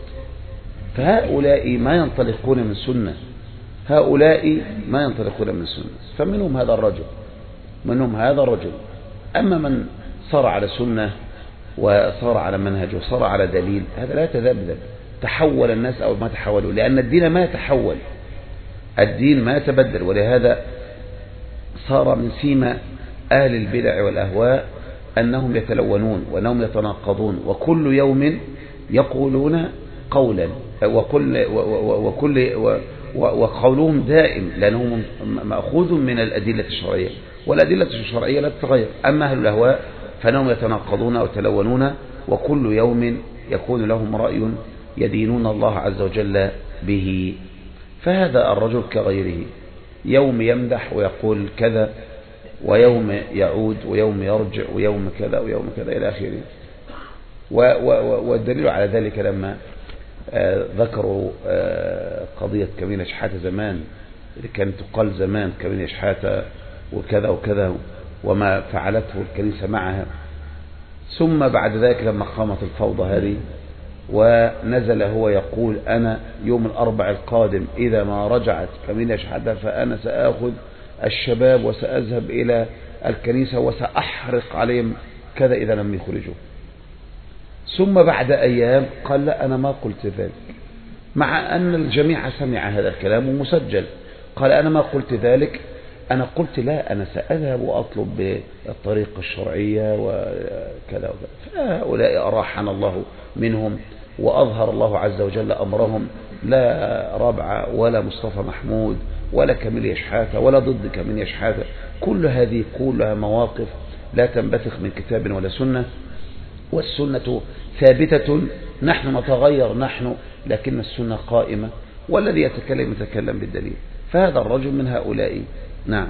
فهؤلاء ما ينطلقون من سنة، هؤلاء ما ينطلقون من سنة، فمنهم هذا الرجل منهم هذا الرجل. أما من صار على سنة وصار على منهج وصار على دليل، هذا لا يتذبذب. تحول الناس أو ما تحولوا، لأن الدين ما يتحول، الدين ما يتبدل. ولهذا صار من سيما أهل البدع والأهواء أنهم يتلونون وأنهم يتناقضون، وكل يوم يقولون قولا، وكل وكل وقولهم دائم، لأنهم مأخوذ من الأدلة الشرعية، والأدلة الشرعية لا تتغير. أما أهل الأهواء فإنهم يتناقضون ويتلونون، وكل يوم يكون لهم رأي يدينون الله عز وجل به. فهذا الرجل كغيره، يوم يمدح ويقول كذا، ويوم يعود ويوم يرجع ويوم كذا ويوم كذا إلى آخره. والدليل على ذلك لما آه ذكروا آه قضية كمين شحاتة زمان، اللي كانت تقال زمان كمين شحاتة وكذا وكذا وما فعلته الكنيسة معها، ثم بعد ذلك لما قامت الفوضى هذه ونزل هو يقول أنا يوم الأربع القادم إذا ما رجعت كمين شحاتة فأنا سأخذ الشباب وسأذهب إلى الكنيسة وسأحرق عليهم كذا إذا لم يخرجوا. ثم بعد أيام قال لا أنا ما قلت ذلك، مع أن الجميع سمع هذا الكلام ومسجل. قال أنا ما قلت ذلك، أنا قلت لا أنا سأذهب وأطلب بالطريقة الشرعية وكذا وكذا. فهؤلاء أراحنا الله منهم وأظهر الله عز وجل أمرهم، لا ربعة ولا مصطفى محمود ولا كمين شحاتة ولا ضد كمين شحاتة، كل هذه كلها مواقف لا تنبثق من كتاب ولا سنة، والسنة ثابتة، نحن نتغير نحن لكن السنة قائمة، والذي يتكلم يتكلم بالدليل. فهذا الرجل من هؤلاء. نعم،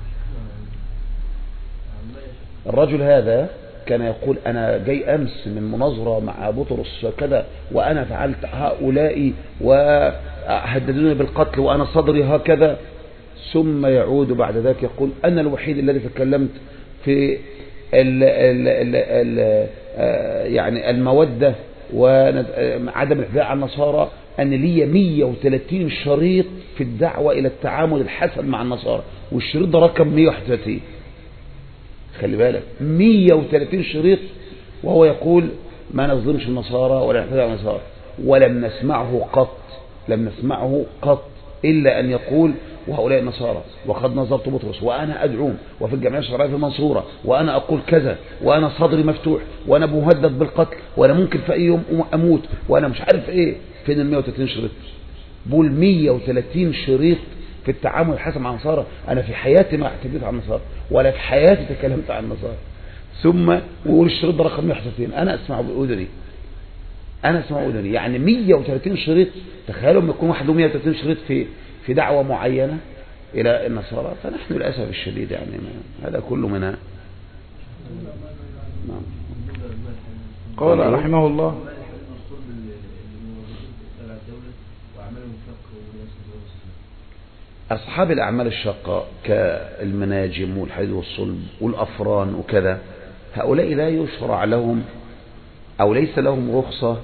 الرجل هذا كان يقول أنا جاي أمس من مناظرة مع بطرس كذا وأنا فعلت هؤلاء وهددوني بالقتل وأنا صدري هكذا، ثم يعود بعد ذلك يقول أنا الوحيد الذي تكلمت في ال ال ال ال يعني المودة وعدم الاعتداء على النصارى، أن لي مية وثلاثين شريط في الدعوة إلى التعامل الحسن مع النصارى، والشريط ده رقم مية وواحد وثلاثين. خلي بالك مية وثلاثين شريط، وهو يقول ما نظلمش النصارى ولا نعتدي على النصارى، ولم نسمعه قط لم نسمعه قط إلا أن يقول وهؤلاء النصارى وقد نظرت بطرس وأنا أدعوم وفي الجمعية الشرعية في المنصورة وأنا أقول كذا وأنا صدري مفتوح وأنا مهدد بالقتل وأنا ممكن في أي يوم أموت وأنا مش عارف إيه. فين ال مية وثلاثين شريط؟ بقول مية وثلاثين شريط في التعامل الحسن مع النصارى. أنا في حياتي ما اعتديت على النصارى ولا في حياتي تكلمت عن النصارى. ثم ويقول الشريط ده رقم مية وواحد وثلاثين، أنا أسمع بأذني أنا أسمع بأذني يعني مية وثلاثين شريط. تخيلوا لما يكون واحد مية وثلاثين شريط في في دعوة معينة إلى النصارى. فنحن للأسف الشديد يعني هذا كله منها. نعم. قال رحمه الله أصحاب الأعمال الشاقة كالمناجم والحديد والصلب والأفران وكذا، هؤلاء لا يشرع لهم أو ليس لهم رخصة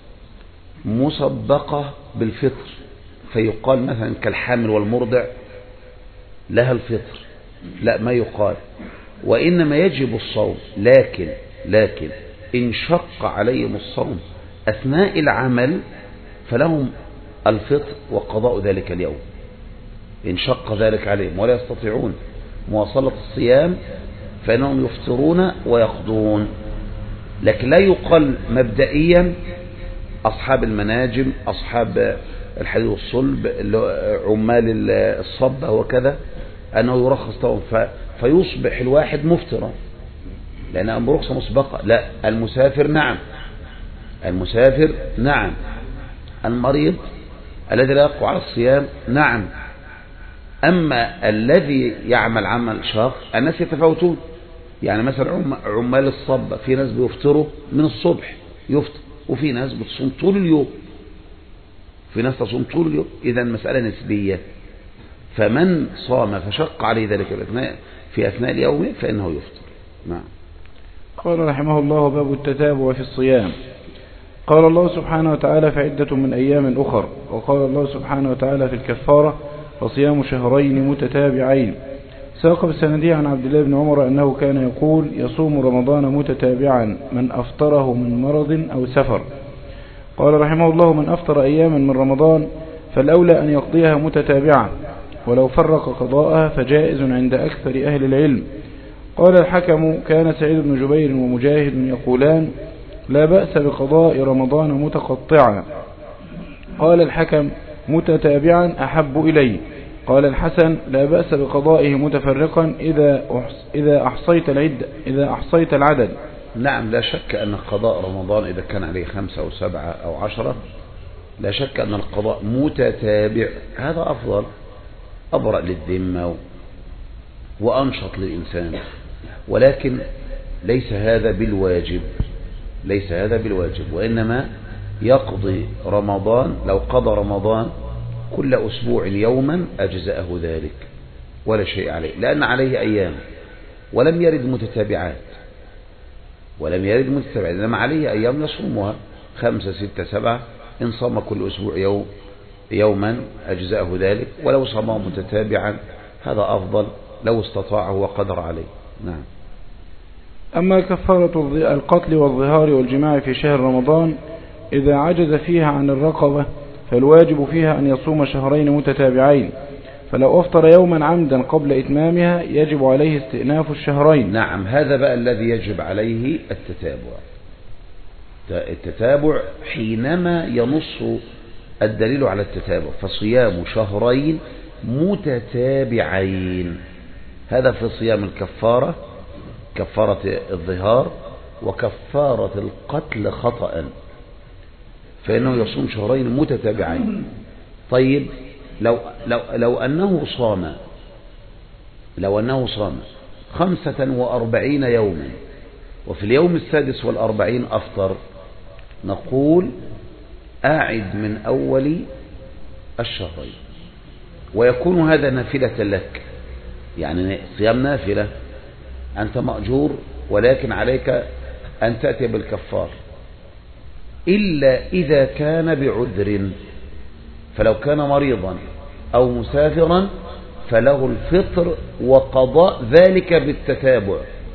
مسبقة بالفطر، فيقال مثلا كالحامل والمرضع لها الفطر، لا ما يقال، وإنما يجب الصوم. لكن لكن إن شق عليهم الصوم أثناء العمل فلهم الفطر وقضاء ذلك اليوم إن شق ذلك عليهم ولا يستطيعون مواصلة الصيام فإنهم يفطرون ويقضون. لكن لا يقال مبدئيا أصحاب المناجم أصحاب الحديد والصلب عمال الصبة وكذا أنه يرخص لهم فيصبح الواحد مفطرا لأنها رخصة مسبقة. لا، المسافر نعم المسافر نعم المريض الذي لا يقوى على الصيام نعم. أما الذي يعمل عمل شاق الناس يتفاوتون. يعني مثلا عمال الصبة في ناس بيفطروا من الصبح يفطر، وفي ناس بتصوم طول اليوم، في ناس تصوم طول اليوم. إذا مسألة نسبية. فمن صام فشق عليه ذلك في أثناء اليوم فإنه يفطر. نعم. قال رحمه الله: باب التتابع في الصيام. قال الله سبحانه وتعالى: فعدة من أيام أخر. وقال الله سبحانه وتعالى في الكفارة: وصيام شهرين متتابعين. ساق بسنديه عن عبد الله بن عمر أنه كان يقول: يصوم رمضان متتابعا من أفطره من مرض أو سفر. قال رحمه الله: من أفطر أياما من رمضان فالأولى أن يقضيها متتابعا، ولو فرق قضاءها فجائز عند أكثر أهل العلم. قال الحكم: كان سعيد بن جبير ومجاهد يقولان: لا بأس بقضاء رمضان متقطعا. قال الحكم: متتابعا أحب إلي. قال الحسن: لا بأس بقضائه متفرقا إذا إذا أحصيت العدة إذا أحصيت العدد. نعم، لا شك أن قضاء رمضان إذا كان عليه خمسة أو سبعة أو عشرة، لا شك أن القضاء متتابع هذا أفضل، أبرأ للذمة وأنشط للإنسان. ولكن ليس هذا بالواجب، ليس هذا بالواجب، وإنما يقضي رمضان، لو قضى رمضان كل أسبوع يوما أجزأه ذلك ولا شيء عليه، لأن عليه أيام ولم يرد متتابعات، ولم يرد متتابعات، إنما عليه أيام يصومها خمسة ستة سبعة. إن صام كل أسبوع يوم يوما أجزأه ذلك، ولو صام متتابعا هذا أفضل لو استطاعه وقدر عليه. نعم. أما كفارة القتل والظهار والجماع في شهر رمضان إذا عجز فيها عن الرقبة فالواجب فيها أن يصوم شهرين متتابعين، فلو أفطر يوما عمدا قبل إتمامها يجب عليه استئناف الشهرين. نعم، هذا بقى الذي يجب عليه التتابع. التتابع حينما ينص الدليل على التتابع، فصيام شهرين متتابعين، هذا في صيام الكفارة، كفارة الظهار وكفارة القتل خطأ، فإنه يصوم شهرين متتابعين. طيب لو, لو, لو أنه صام لو أنه صام خمسة وأربعين يوما وفي اليوم السادس والأربعين أفطر، نقول أعد من أول الشهرين، ويكون هذا نافلة لك، يعني صيام نافلة، أنت مأجور ولكن عليك أن تأتي بالكفار، إلا إذا كان بعذر. فلو كان مريضا أو مسافرا فله الفطر وقضاء ذلك بالتتابع،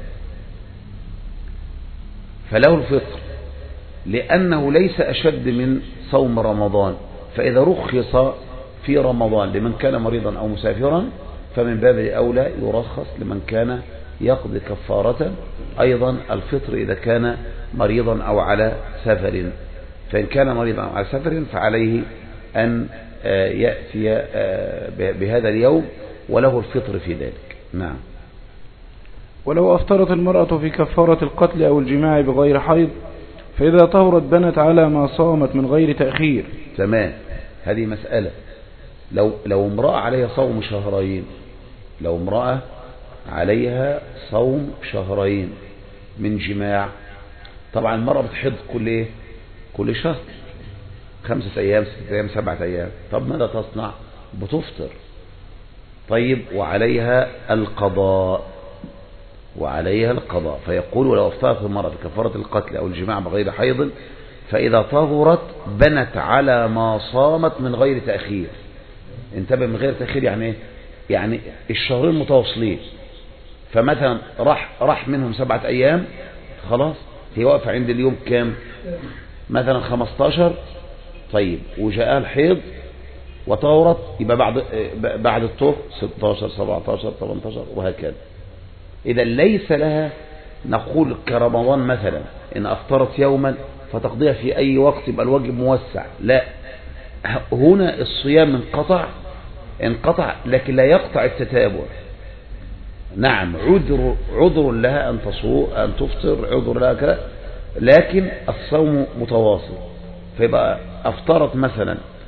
فله الفطر لأنه ليس أشد من صوم رمضان. فإذا رخص في رمضان لمن كان مريضا أو مسافرا فمن باب أولى يرخص لمن كان يقضي كفارة أيضا الفطر إذا كان مريضا أو على سفر. فإن كان مريضا أو على سفر فعليه أن يأتي بهذا اليوم وله الفطر في ذلك. نعم. ولو أفطرت المرأة في كفارة القتل أو الجماع بغير حيض فإذا طهرت بنت على ما صامت من غير تأخير. تمام، هذه مسألة. لو لو امرأة عليها صوم شهرين، لو امرأة عليها صوم شهرين من جماع، طبعا المرأة بتحض كل ايه؟ كل شهر، خمسة أيام ستة أيام سبعة أيام. طب ماذا تصنع؟ بتفطر. طيب وعليها القضاء، وعليها القضاء. فيقول ولو أفطرت المرأة بكفارة القتل أو الجماع بغير حيض فإذا طهرت بنت على ما صامت من غير تأخير. انتبه، من غير تأخير يعني ايه؟ يعني الشهرين متواصلين، فمثلا راح راح منهم سبعة أيام، خلاص هي واقفة عند اليوم كام؟ مثلا خمستاشر. طيب وجاءها الحيض وطهرت، يبقى بعد بعد الطهر ستاشر سبعتاشر تمنتاشر وهكذا. إذا ليس لها نقول كرمضان مثلا إن أفطرت يوما فتقضيها في أي وقت يبقى الواجب موسع، لا، هنا الصيام انقطع انقطع لكن لا يقطع التتابع. نعم، عذر عذر لها أن تصوم أن تفطر، عذر لها كذا، لكن الصوم متواصل. فيبقى أفطرت مثلا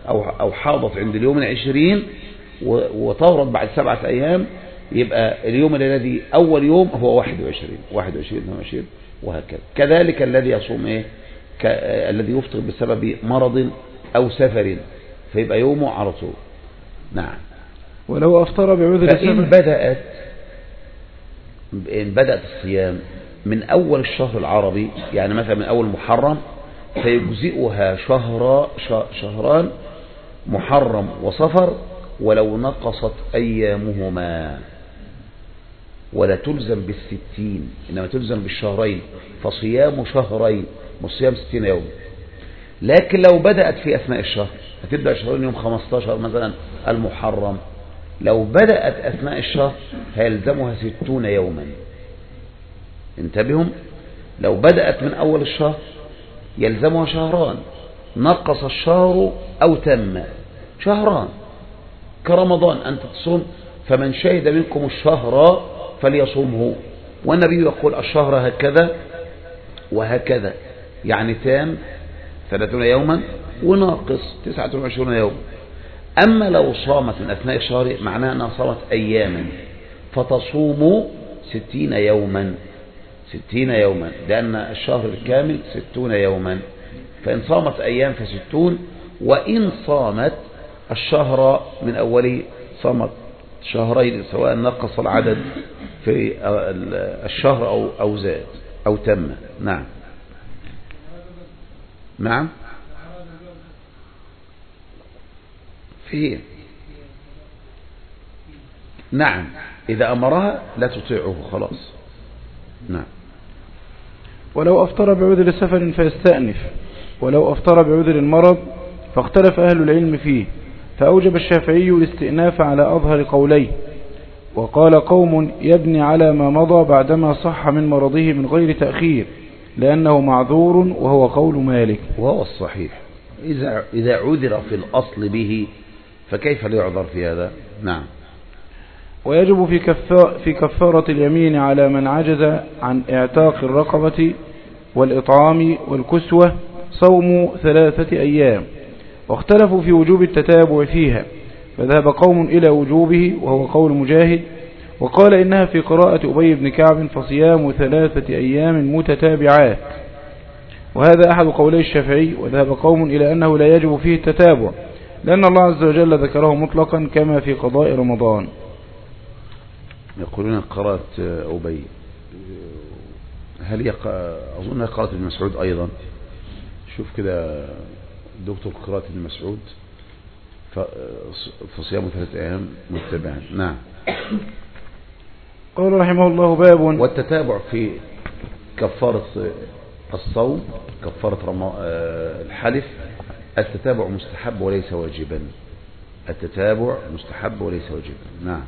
أو أو حاضت عند اليوم العشرين وطهرت بعد سبعة أيام، يبقى اليوم الذي أول يوم هو واحد وعشرين واحد وعشرين اثنين وعشرين وهكذا. كذلك الذي يصوم إيه ك... الذي يفطر بسبب مرض أو سفر فيبقى يومه على طول. نعم. ولو أفطر بعذر فإن بدأت إن بدأت الصيام من أول الشهر العربي، يعني مثلا من أول محرم، فيجزئها شهر شهران محرم وصفر ولو نقصت أيامهما، ولا تلزم بالستين إنما تلزم بالشهرين، فصيام شهرين وصيام ستين يوم. لكن لو بدأت في أثناء الشهر هتبدأ شهرين يوم خمستاشر مثلا المحرم، لو بدأت أثناء الشهر هيلزمها ستون يوما. انتبهوا، لو بدأت من أول الشهر يلزمها شهران، نقص الشهر أو تم شهران كرمضان أنت تصوم فمن شهد منكم الشهر فليصومه، والنبي يقول الشهر هكذا وهكذا، يعني تام ثلاثون يوما وناقص تسعة وعشرون يوم. أما لو صامت من أثناء الشهر معناها أنها صامت أياما فتصوم ستين يوما ستين يوما لأن الشهر الكامل ستون يوما، فإن صامت أيام فستون، وإن صامت الشهر من أوله صامت شهرين سواء نقص العدد في الشهر أو أو زاد أو تم. نعم. نعم. في نعم إذا أمرها لا تطيعه خلاص. نعم. ولو أفطر بعذر سفر فيستأنف، ولو أفطر بعذر المرض فاختلف أهل العلم فيه، فأوجب الشافعي الاستئناف على أظهر قوليه، وقال قوم يبني على ما مضى بعدما صح من مرضه من غير تأخير لأنه معذور، وهو قول مالك. وهو الصحيح، إذا إذا عذر في الأصل به فكيف لا يعذر في هذا؟ نعم. ويجب في كفارة, في كفارة اليمين على من عجز عن اعتاق الرقبة والإطعام والكسوة صوم ثلاثة أيام، واختلفوا في وجوب التتابع فيها، فذهب قوم إلى وجوبه وهو قول مجاهد، وقال إنها في قراءة أبي بن كعب فصيام ثلاثة أيام متتابعات، وهذا أحد قولي الشافعي. وذهب قوم إلى أنه لا يجب فيه التتابع لأن الله عز وجل ذكره مطلقا كما في قضاء رمضان. يقولون قراءة أبي، هل يق... أظن قراءة ابن مسعود أيضا. شوف كده دكتور قراءة ابن مسعود فصيام ثلاثة أيام متتابعين. نعم. قال رحمه الله باب. والتتابع في كفارة الصوم كفارة رم... الحلف، التتابع مستحب وليس واجبا. التتابع مستحب وليس واجبا. نعم.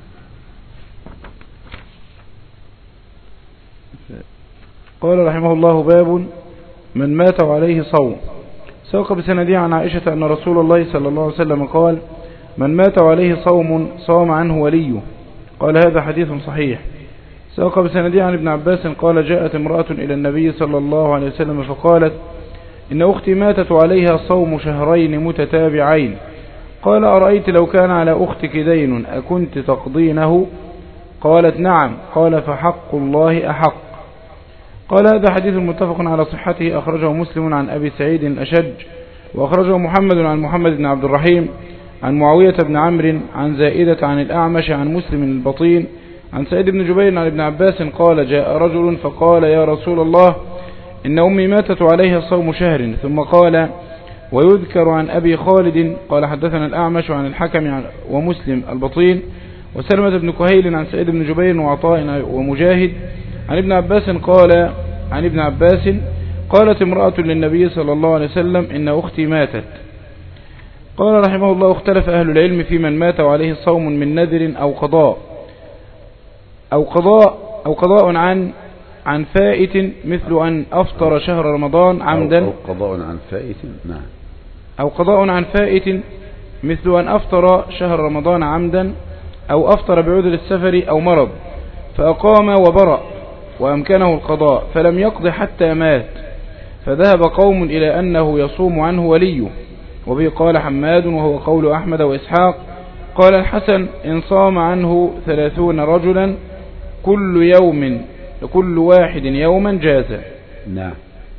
قال رحمه الله باب من مات وعليه صوم. سوق بسنده عن عائشة أن رسول الله صلى الله عليه وسلم قال من مات وعليه صوم صام عنه وليه. قال هذا حديث صحيح. سوق بسنده عن ابن عباس قال جاءت امرأة إلى النبي صلى الله عليه وسلم فقالت إن أختي ماتت وعليها صوم شهرين متتابعين. قال أرأيت لو كان على أختك دين أكنت تقضينه؟ قالت نعم. قال فحق الله أحق. قال هذا حديث متفق على صحته، أخرجه مسلم عن أبي سعيد الأشج، وأخرجه محمد عن محمد بن عبد الرحيم عن معاوية بن عمرو عن زائدة عن الأعمش عن مسلم البطين عن سعيد بن جبير عن ابن عباس قال جاء رجل فقال يا رسول الله إن أمي ماتت عليها صوم شهر. ثم قال ويذكر عن أبي خالد قال حدثنا الأعمش عن الحكم ومسلم البطين وسلمة بن كهيل عن سعيد بن جبير وعطاء ومجاهد عن ابن عباس قال عن ابن عباس قالت امرأة للنبي صلى الله عليه وسلم إن أختي ماتت. قال رحمه الله اختلف أهل العلم في من مات وعليه صوم من نذر أو قضاء أو قضاء أو قضاء عن عن فائت مثل أن أفطر شهر رمضان عمدا أو قضاء عن فائت. نعم. أو قضاء عن فائت مثل أن أفطر شهر رمضان عمدا أو أفطر بعذر السفر أو مرض فأقام وبرأ وأمكنه القضاء فلم يقض حتى مات، فذهب قوم إلى أنه يصوم عنه وليه، وبه قال حماد وهو قول أحمد وإسحاق. قال الحسن إن صام عنه ثلاثون رجلا كل يوم لكل واحد يوما جاز. نعم.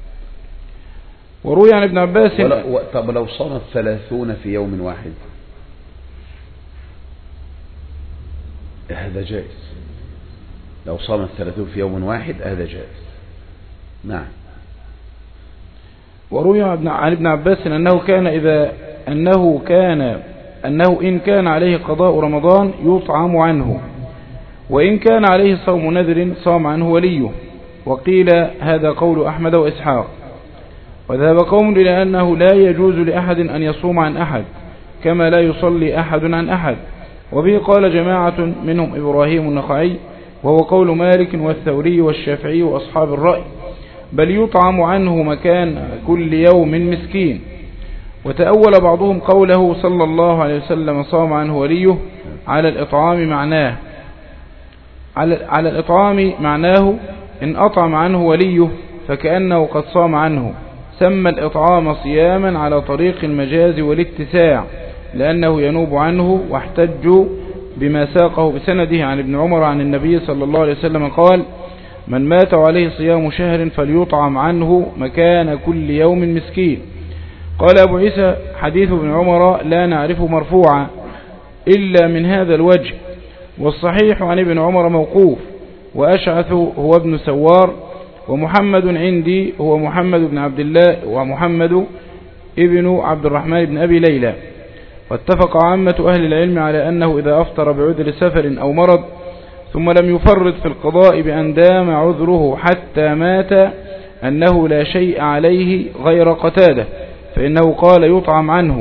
وروي عن ابن عباس و... طب لو صامت ثلاثون في يوم واحد هذا جائز. لو صامت ثلاثون في يوم واحد هذا جائز. نعم. وروي عن ابن عباس أنه كان إذا أنه كان أنه إن كان عليه قضاء رمضان يطعم عنه، وإن كان عليه صوم نذر صام عنه وليه. وقيل هذا قول أحمد وإسحاق. وذهب قوم إلى أنه لا يجوز لأحد أن يصوم عن أحد كما لا يصلي أحد عن أحد. وبه قال جماعة منهم إبراهيم النخعي وهو قول مالك والثوري والشافعي وأصحاب الرأي، بل يطعم عنه مكان كل يوم مسكين. وتأول بعضهم قوله صلى الله عليه وسلم صام عنه وليه على الإطعام معناه على, على الإطعام معناه إن أطعم عنه وليه فكأنه قد صام عنه. سمى الإطعام صياما على طريق المجاز والاتساع لأنه ينوب عنه، واحتجوا بما ساقه بسنده عن ابن عمر عن النبي صلى الله عليه وسلم قال من مات عليه صيام شهر فليطعم عنه مكان كل يوم مسكين. قال أبو عيسى حديث ابن عمر لا نعرفه مرفوعا إلا من هذا الوجه، والصحيح عن ابن عمر موقوف. وأشعث هو ابن سوار، ومحمد عندي هو محمد بن عبد الله ومحمد ابن عبد الرحمن بن أبي ليلى. واتفق عامة أهل العلم على أنه إذا أفطر بعذر سفر أو مرض ثم لم يفرط في القضاء بأن دام عذره حتى مات أنه لا شيء عليه غير قتاده، فإنه قال يطعم عنه.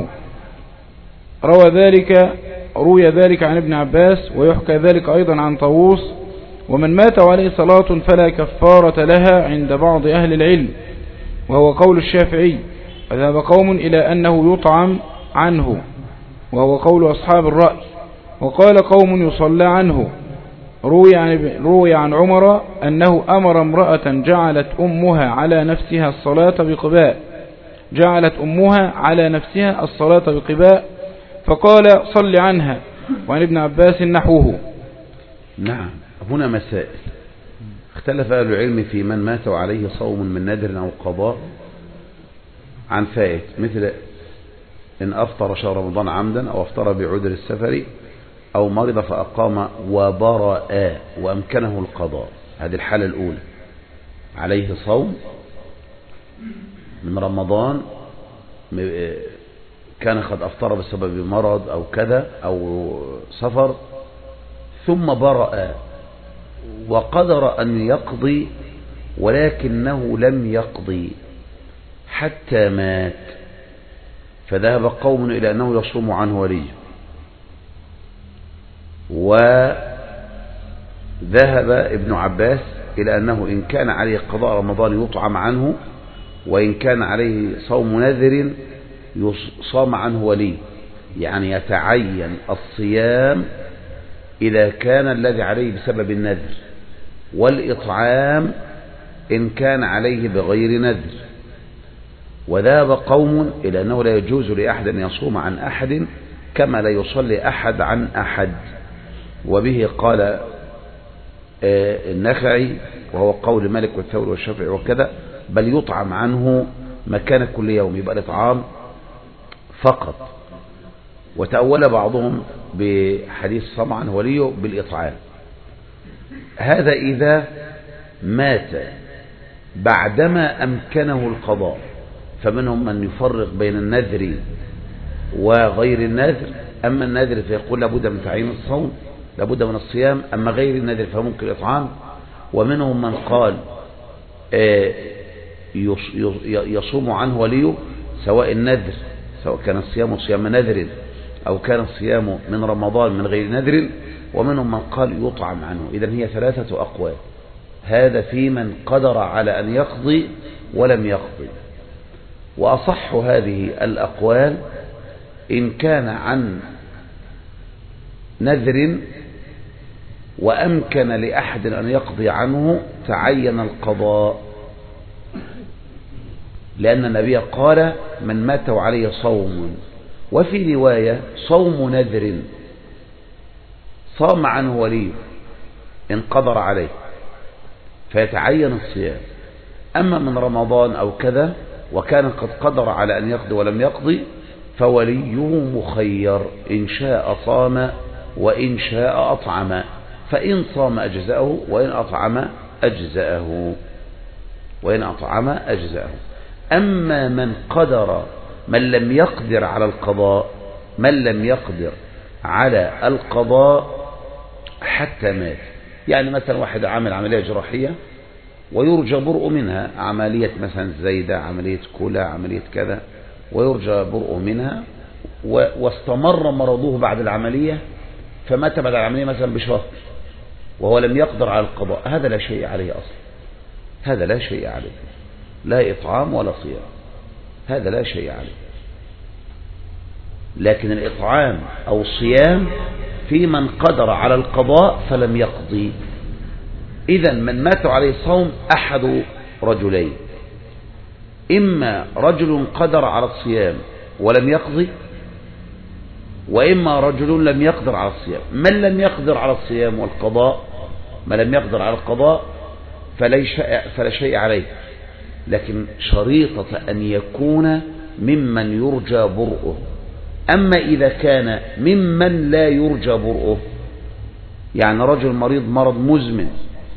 روى ذلك روي ذلك عن ابن عباس، ويحكى ذلك أيضا عن طاووس. ومن مات عليه صلاة فلا كفارة لها عند بعض أهل العلم، وهو قول الشافعي. وذهب قوم إلى أنه يطعم عنه، وهو قول أصحاب الرأي. وقال قوم يصلى عنه. روي عن, روي عن عمر أنه أمر امرأة جعلت أمها على نفسها الصلاة بقباء جعلت أمها على نفسها الصلاة بقباء فقال صل عنها. وعن ابن عباس نحوه. نعم. هنا مسائل اختلف أهل العلم في من مات عليه صوم من نذر أو قضاء عن فائت، مثل إن أفطر شهر رمضان عمدا أو أفطر بعذر السفر أو مرض فأقام وبرأ وأمكنه القضاء. هذه الحالة الأولى، عليه صوم من رمضان كان قد أفطر بسبب مرض أو كذا أو سفر، ثم برأ وقدر أن يقضي ولكنه لم يقضي حتى مات، فذهب قوم إلى أنه يصوم عنه وليه. وذهب ابن عباس إلى أنه إن كان عليه قضاء رمضان يطعم عنه، وإن كان عليه صوم نذر يصام عنه وليه، يعني يتعين الصيام إذا كان الذي عليه بسبب النذر، والإطعام إن كان عليه بغير نذر. وذهب قوم إلى أنه لا يجوز لأحد أن يصوم عن أحد كما لا يصلي أحد عن أحد، وبه قال النخعي وهو قول مالك والثوري والشافعي وكذا، بل يطعم عنه مكان كل يوم، يبقى الإطعام فقط. وتأول بعضهم بحديث صام عنه وليه بالإطعام. هذا إذا مات بعدما أمكنه القضاء، فمنهم من يفرق بين النذر وغير النذر. أما النذر فيقول لابد من تعيين الصوم، لابد من الصيام. أما غير النذر فممكن الإطعام. ومنهم من قال يصوم عنه وليه سواء النذر، سواء كان الصيام صيام نذر أو كان الصيام من رمضان من غير نذر. ومنهم من قال يطعم عنه. إذن هي ثلاثة أقوال. هذا في من قدر على أن يقضي ولم يقضي. وأصح هذه الأقوال إن كان عن نذر وأمكن لأحد أن يقضي عنه تعين القضاء. لأن النبي قال من مات عليه صوم، وفي رواية صوم نذر صام عنه وليه إن قدر عليه فيتعين الصيام. أما من رمضان أو كذا وكان قد قدر على أن يقضي ولم يقضي فوليه مخير، إن شاء صام وإن شاء أطعم، فإن صام أجزأه وإن أطعم أجزأه وإن أطعم أجزأه. أما من قدر من لم يقدر على القضاء من لم يقدر على القضاء حتى مات، يعني مثلا واحد عامل عملية جراحية ويرجى برء منها، عملية مثلا زايدة، عملية كلى، عملية كذا، ويرجى برء منها واستمر مرضه بعد العملية فمات بعد العملية مثلا بشهر وهو لم يقدر على القضاء، هذا لا شيء عليه أصلا، هذا لا شيء عليه، لا إطعام ولا صيام، هذا لا شيء عليه. لكن الإطعام أو الصيام في من قدر على القضاء فلم يقضي. إذا من مات عليه صوم أحد رجلين، إما رجل قدر على الصيام ولم يقضي، وإما رجل لم يقدر على الصيام. من لم يقدر على الصيام والقضاء من لم يقدر على القضاء فلا شيء عليه، لكن شريطة أن يكون ممن يرجى برؤه. أما إذا كان ممن لا يرجى برؤه، يعني رجل مريض مرض مزمن،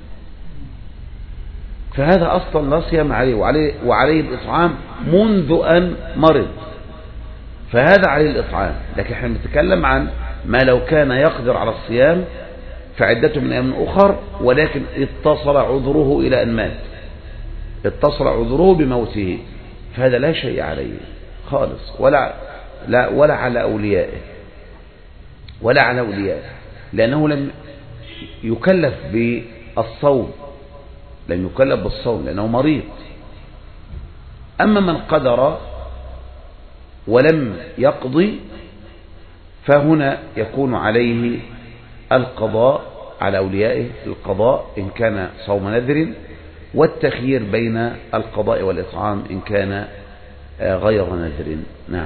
فهذا أصلا لا صيام عليه وعليه, وعليه الإطعام منذ أن مرض، فهذا عليه الإطعام. لكن احنا نتكلم عن ما لو كان يقدر على الصيام فعدته من أيام أخر، ولكن اتصل عذره إلى أن مات، اتصل عذره بموته، فهذا لا شيء عليه خالص، ولا لا ولا على أوليائه ولا على أوليائه، لأنه لم يكلف بالصوم، لم يكلف بالصوم لأنه مريض. أما من قدر ولم يقضي فهنا يكون عليه القضاء، على أوليائه القضاء إن كان صوم نذر، والتخيير بين القضاء والإطعام إن كان غير نذر. نعم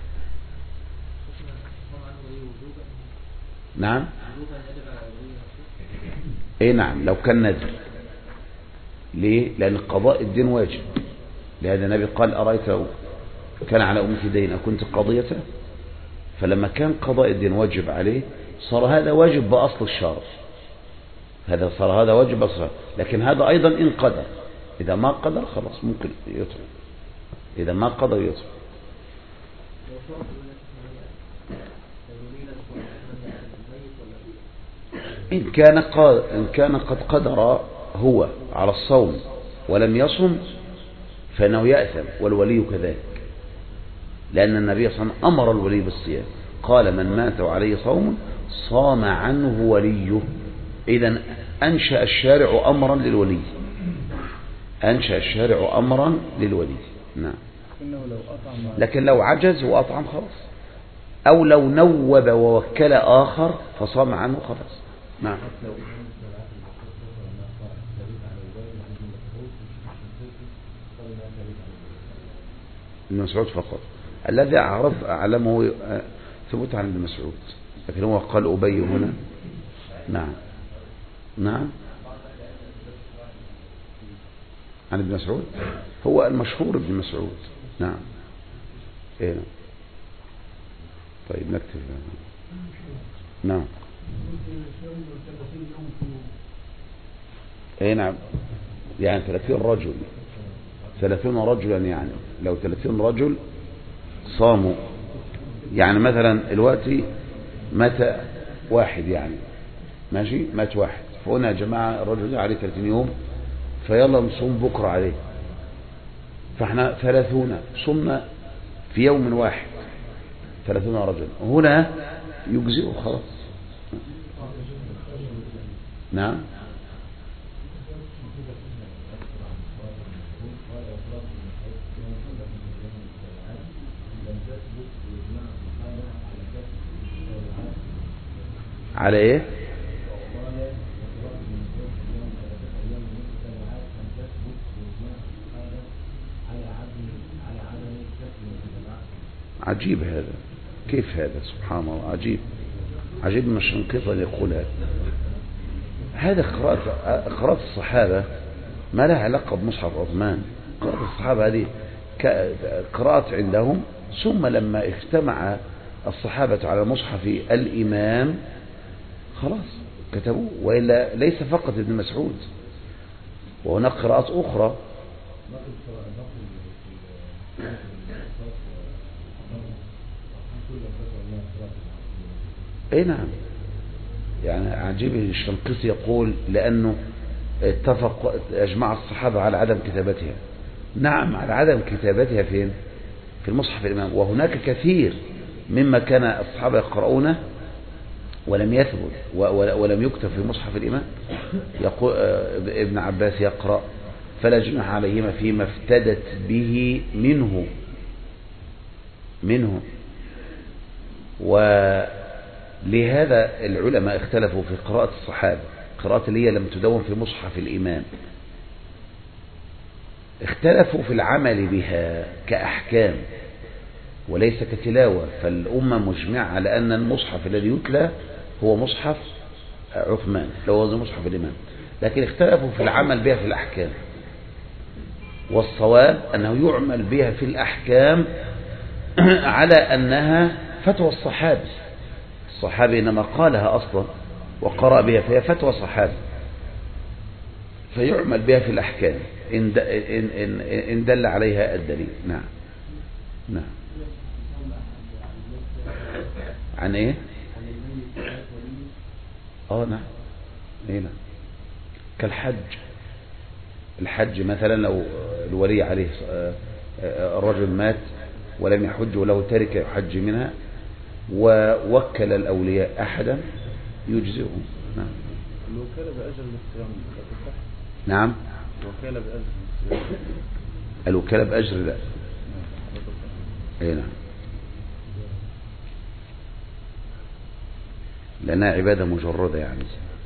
نعم اي نعم لو كان نذر. ليه؟ لأن قضاء الدين واجب، لهذا النبي قال أرأيت لو كان على أمتي دين أكنت قضيته، فلما كان قضاء الدين واجب عليه صار هذا واجب بأصل الشرع، هذا صار هذا واجب بأصل، لكن هذا أيضا إن قدر، إذا ما قدر خلاص ممكن يطلب، إذا ما قدر يطلب. إن كان قد إن كان قد قدر هو على الصوم ولم يصم فإنه يأثم، والولي كذلك، لأن النبي صلى الله عليه وسلم أمر الولي بالصيام، قال من مات عليه صوم صام عنه وليه. إذن أنشأ الشارع أمرا للولي، أنشأ الشارع أمرا للولي. نعم. لكن لو عجز وأطعم خلاص، أو لو نوب ووكل آخر فصام عنه خلاص. نعم. ابن مسعود فقط الذي أعرف أعلمه ثبوت عن ابن مسعود، لكن هو قال أبي هنا. نعم نعم عن ابن مسعود، هو المشهور ابن مسعود. نعم إيه نعم. طيب نكتب. نعم اي نعم، يعني ثلاثين رجل ثلاثين رجلا، يعني لو ثلاثين رجل صاموا، يعني مثلا الوقت مات واحد، يعني ماشي مات واحد، فقلنا يا جماعة الرجل ده عليه ثلاثين يوم فيلا نصوم بكرة عليه، فاحنا ثلاثون صمنا في يوم واحد ثلاثون رجل، هنا يجزئه خلاص. نعم على ايه؟ عجيب هذا، كيف هذا؟ سبحان الله، عجيب عجيب. مش منقطع يقول هذا هذا قراءة قراءة الصحابة ما لها علاقة بمصحف عثمان. قراءة الصحابة هذه قراءة عندهم، ثم لما اجتمع الصحابة على مصحف الإمام خلاص كتبوه، وإلا ليس فقط ابن مسعود، وهناك قراءات أخرى. اي نعم، يعني عجيب الشنقيطي يقول لأنه اتفق اجمع الصحابة على عدم كتابتها. نعم، على عدم كتابتها فين؟ في المصحف الإمام. وهناك كثير مما كان الصحابة يقرؤونه ولم يثبت ولم يكتب في مصحف الإمام. يقول ابن عباس يقرأ فلا جناح عليهما فيما افتدت به منه منه ولهذا العلماء اختلفوا في قراءة الصحابة، قراءة اللي هي لم تدون في مصحف الإمام. اختلفوا في العمل بها كأحكام وليس كتلاوة، فالأمة مجمعة على أن المصحف الذي يتلى هو مصحف عثمان، لو هو مصحف الإمام، لكن اختلفوا في العمل بها في الأحكام. والصواب أنه يعمل بها في الأحكام على أنها فتوى الصحابي. الصحابي إنما قالها أصلا وقرأ بها، فهي فتوى صحابي، فيعمل بها في الأحكام إن, إن, إن, إن دل عليها الدليل. نعم نعم. عن إيه؟ آه نعم إيه نعم. كالحج، الحج مثلا لو الولي عليه الرجل مات ولم يحج وله تركة يحج منها، ووكل الأولياء أحدا يجزئهم. نعم. الوكالة بأجر الاستلام. نعم. الوكالة بأجر الاستلام. الوكالة بأجر لا. اي نعم، لأنها عبادة مجردة يعني.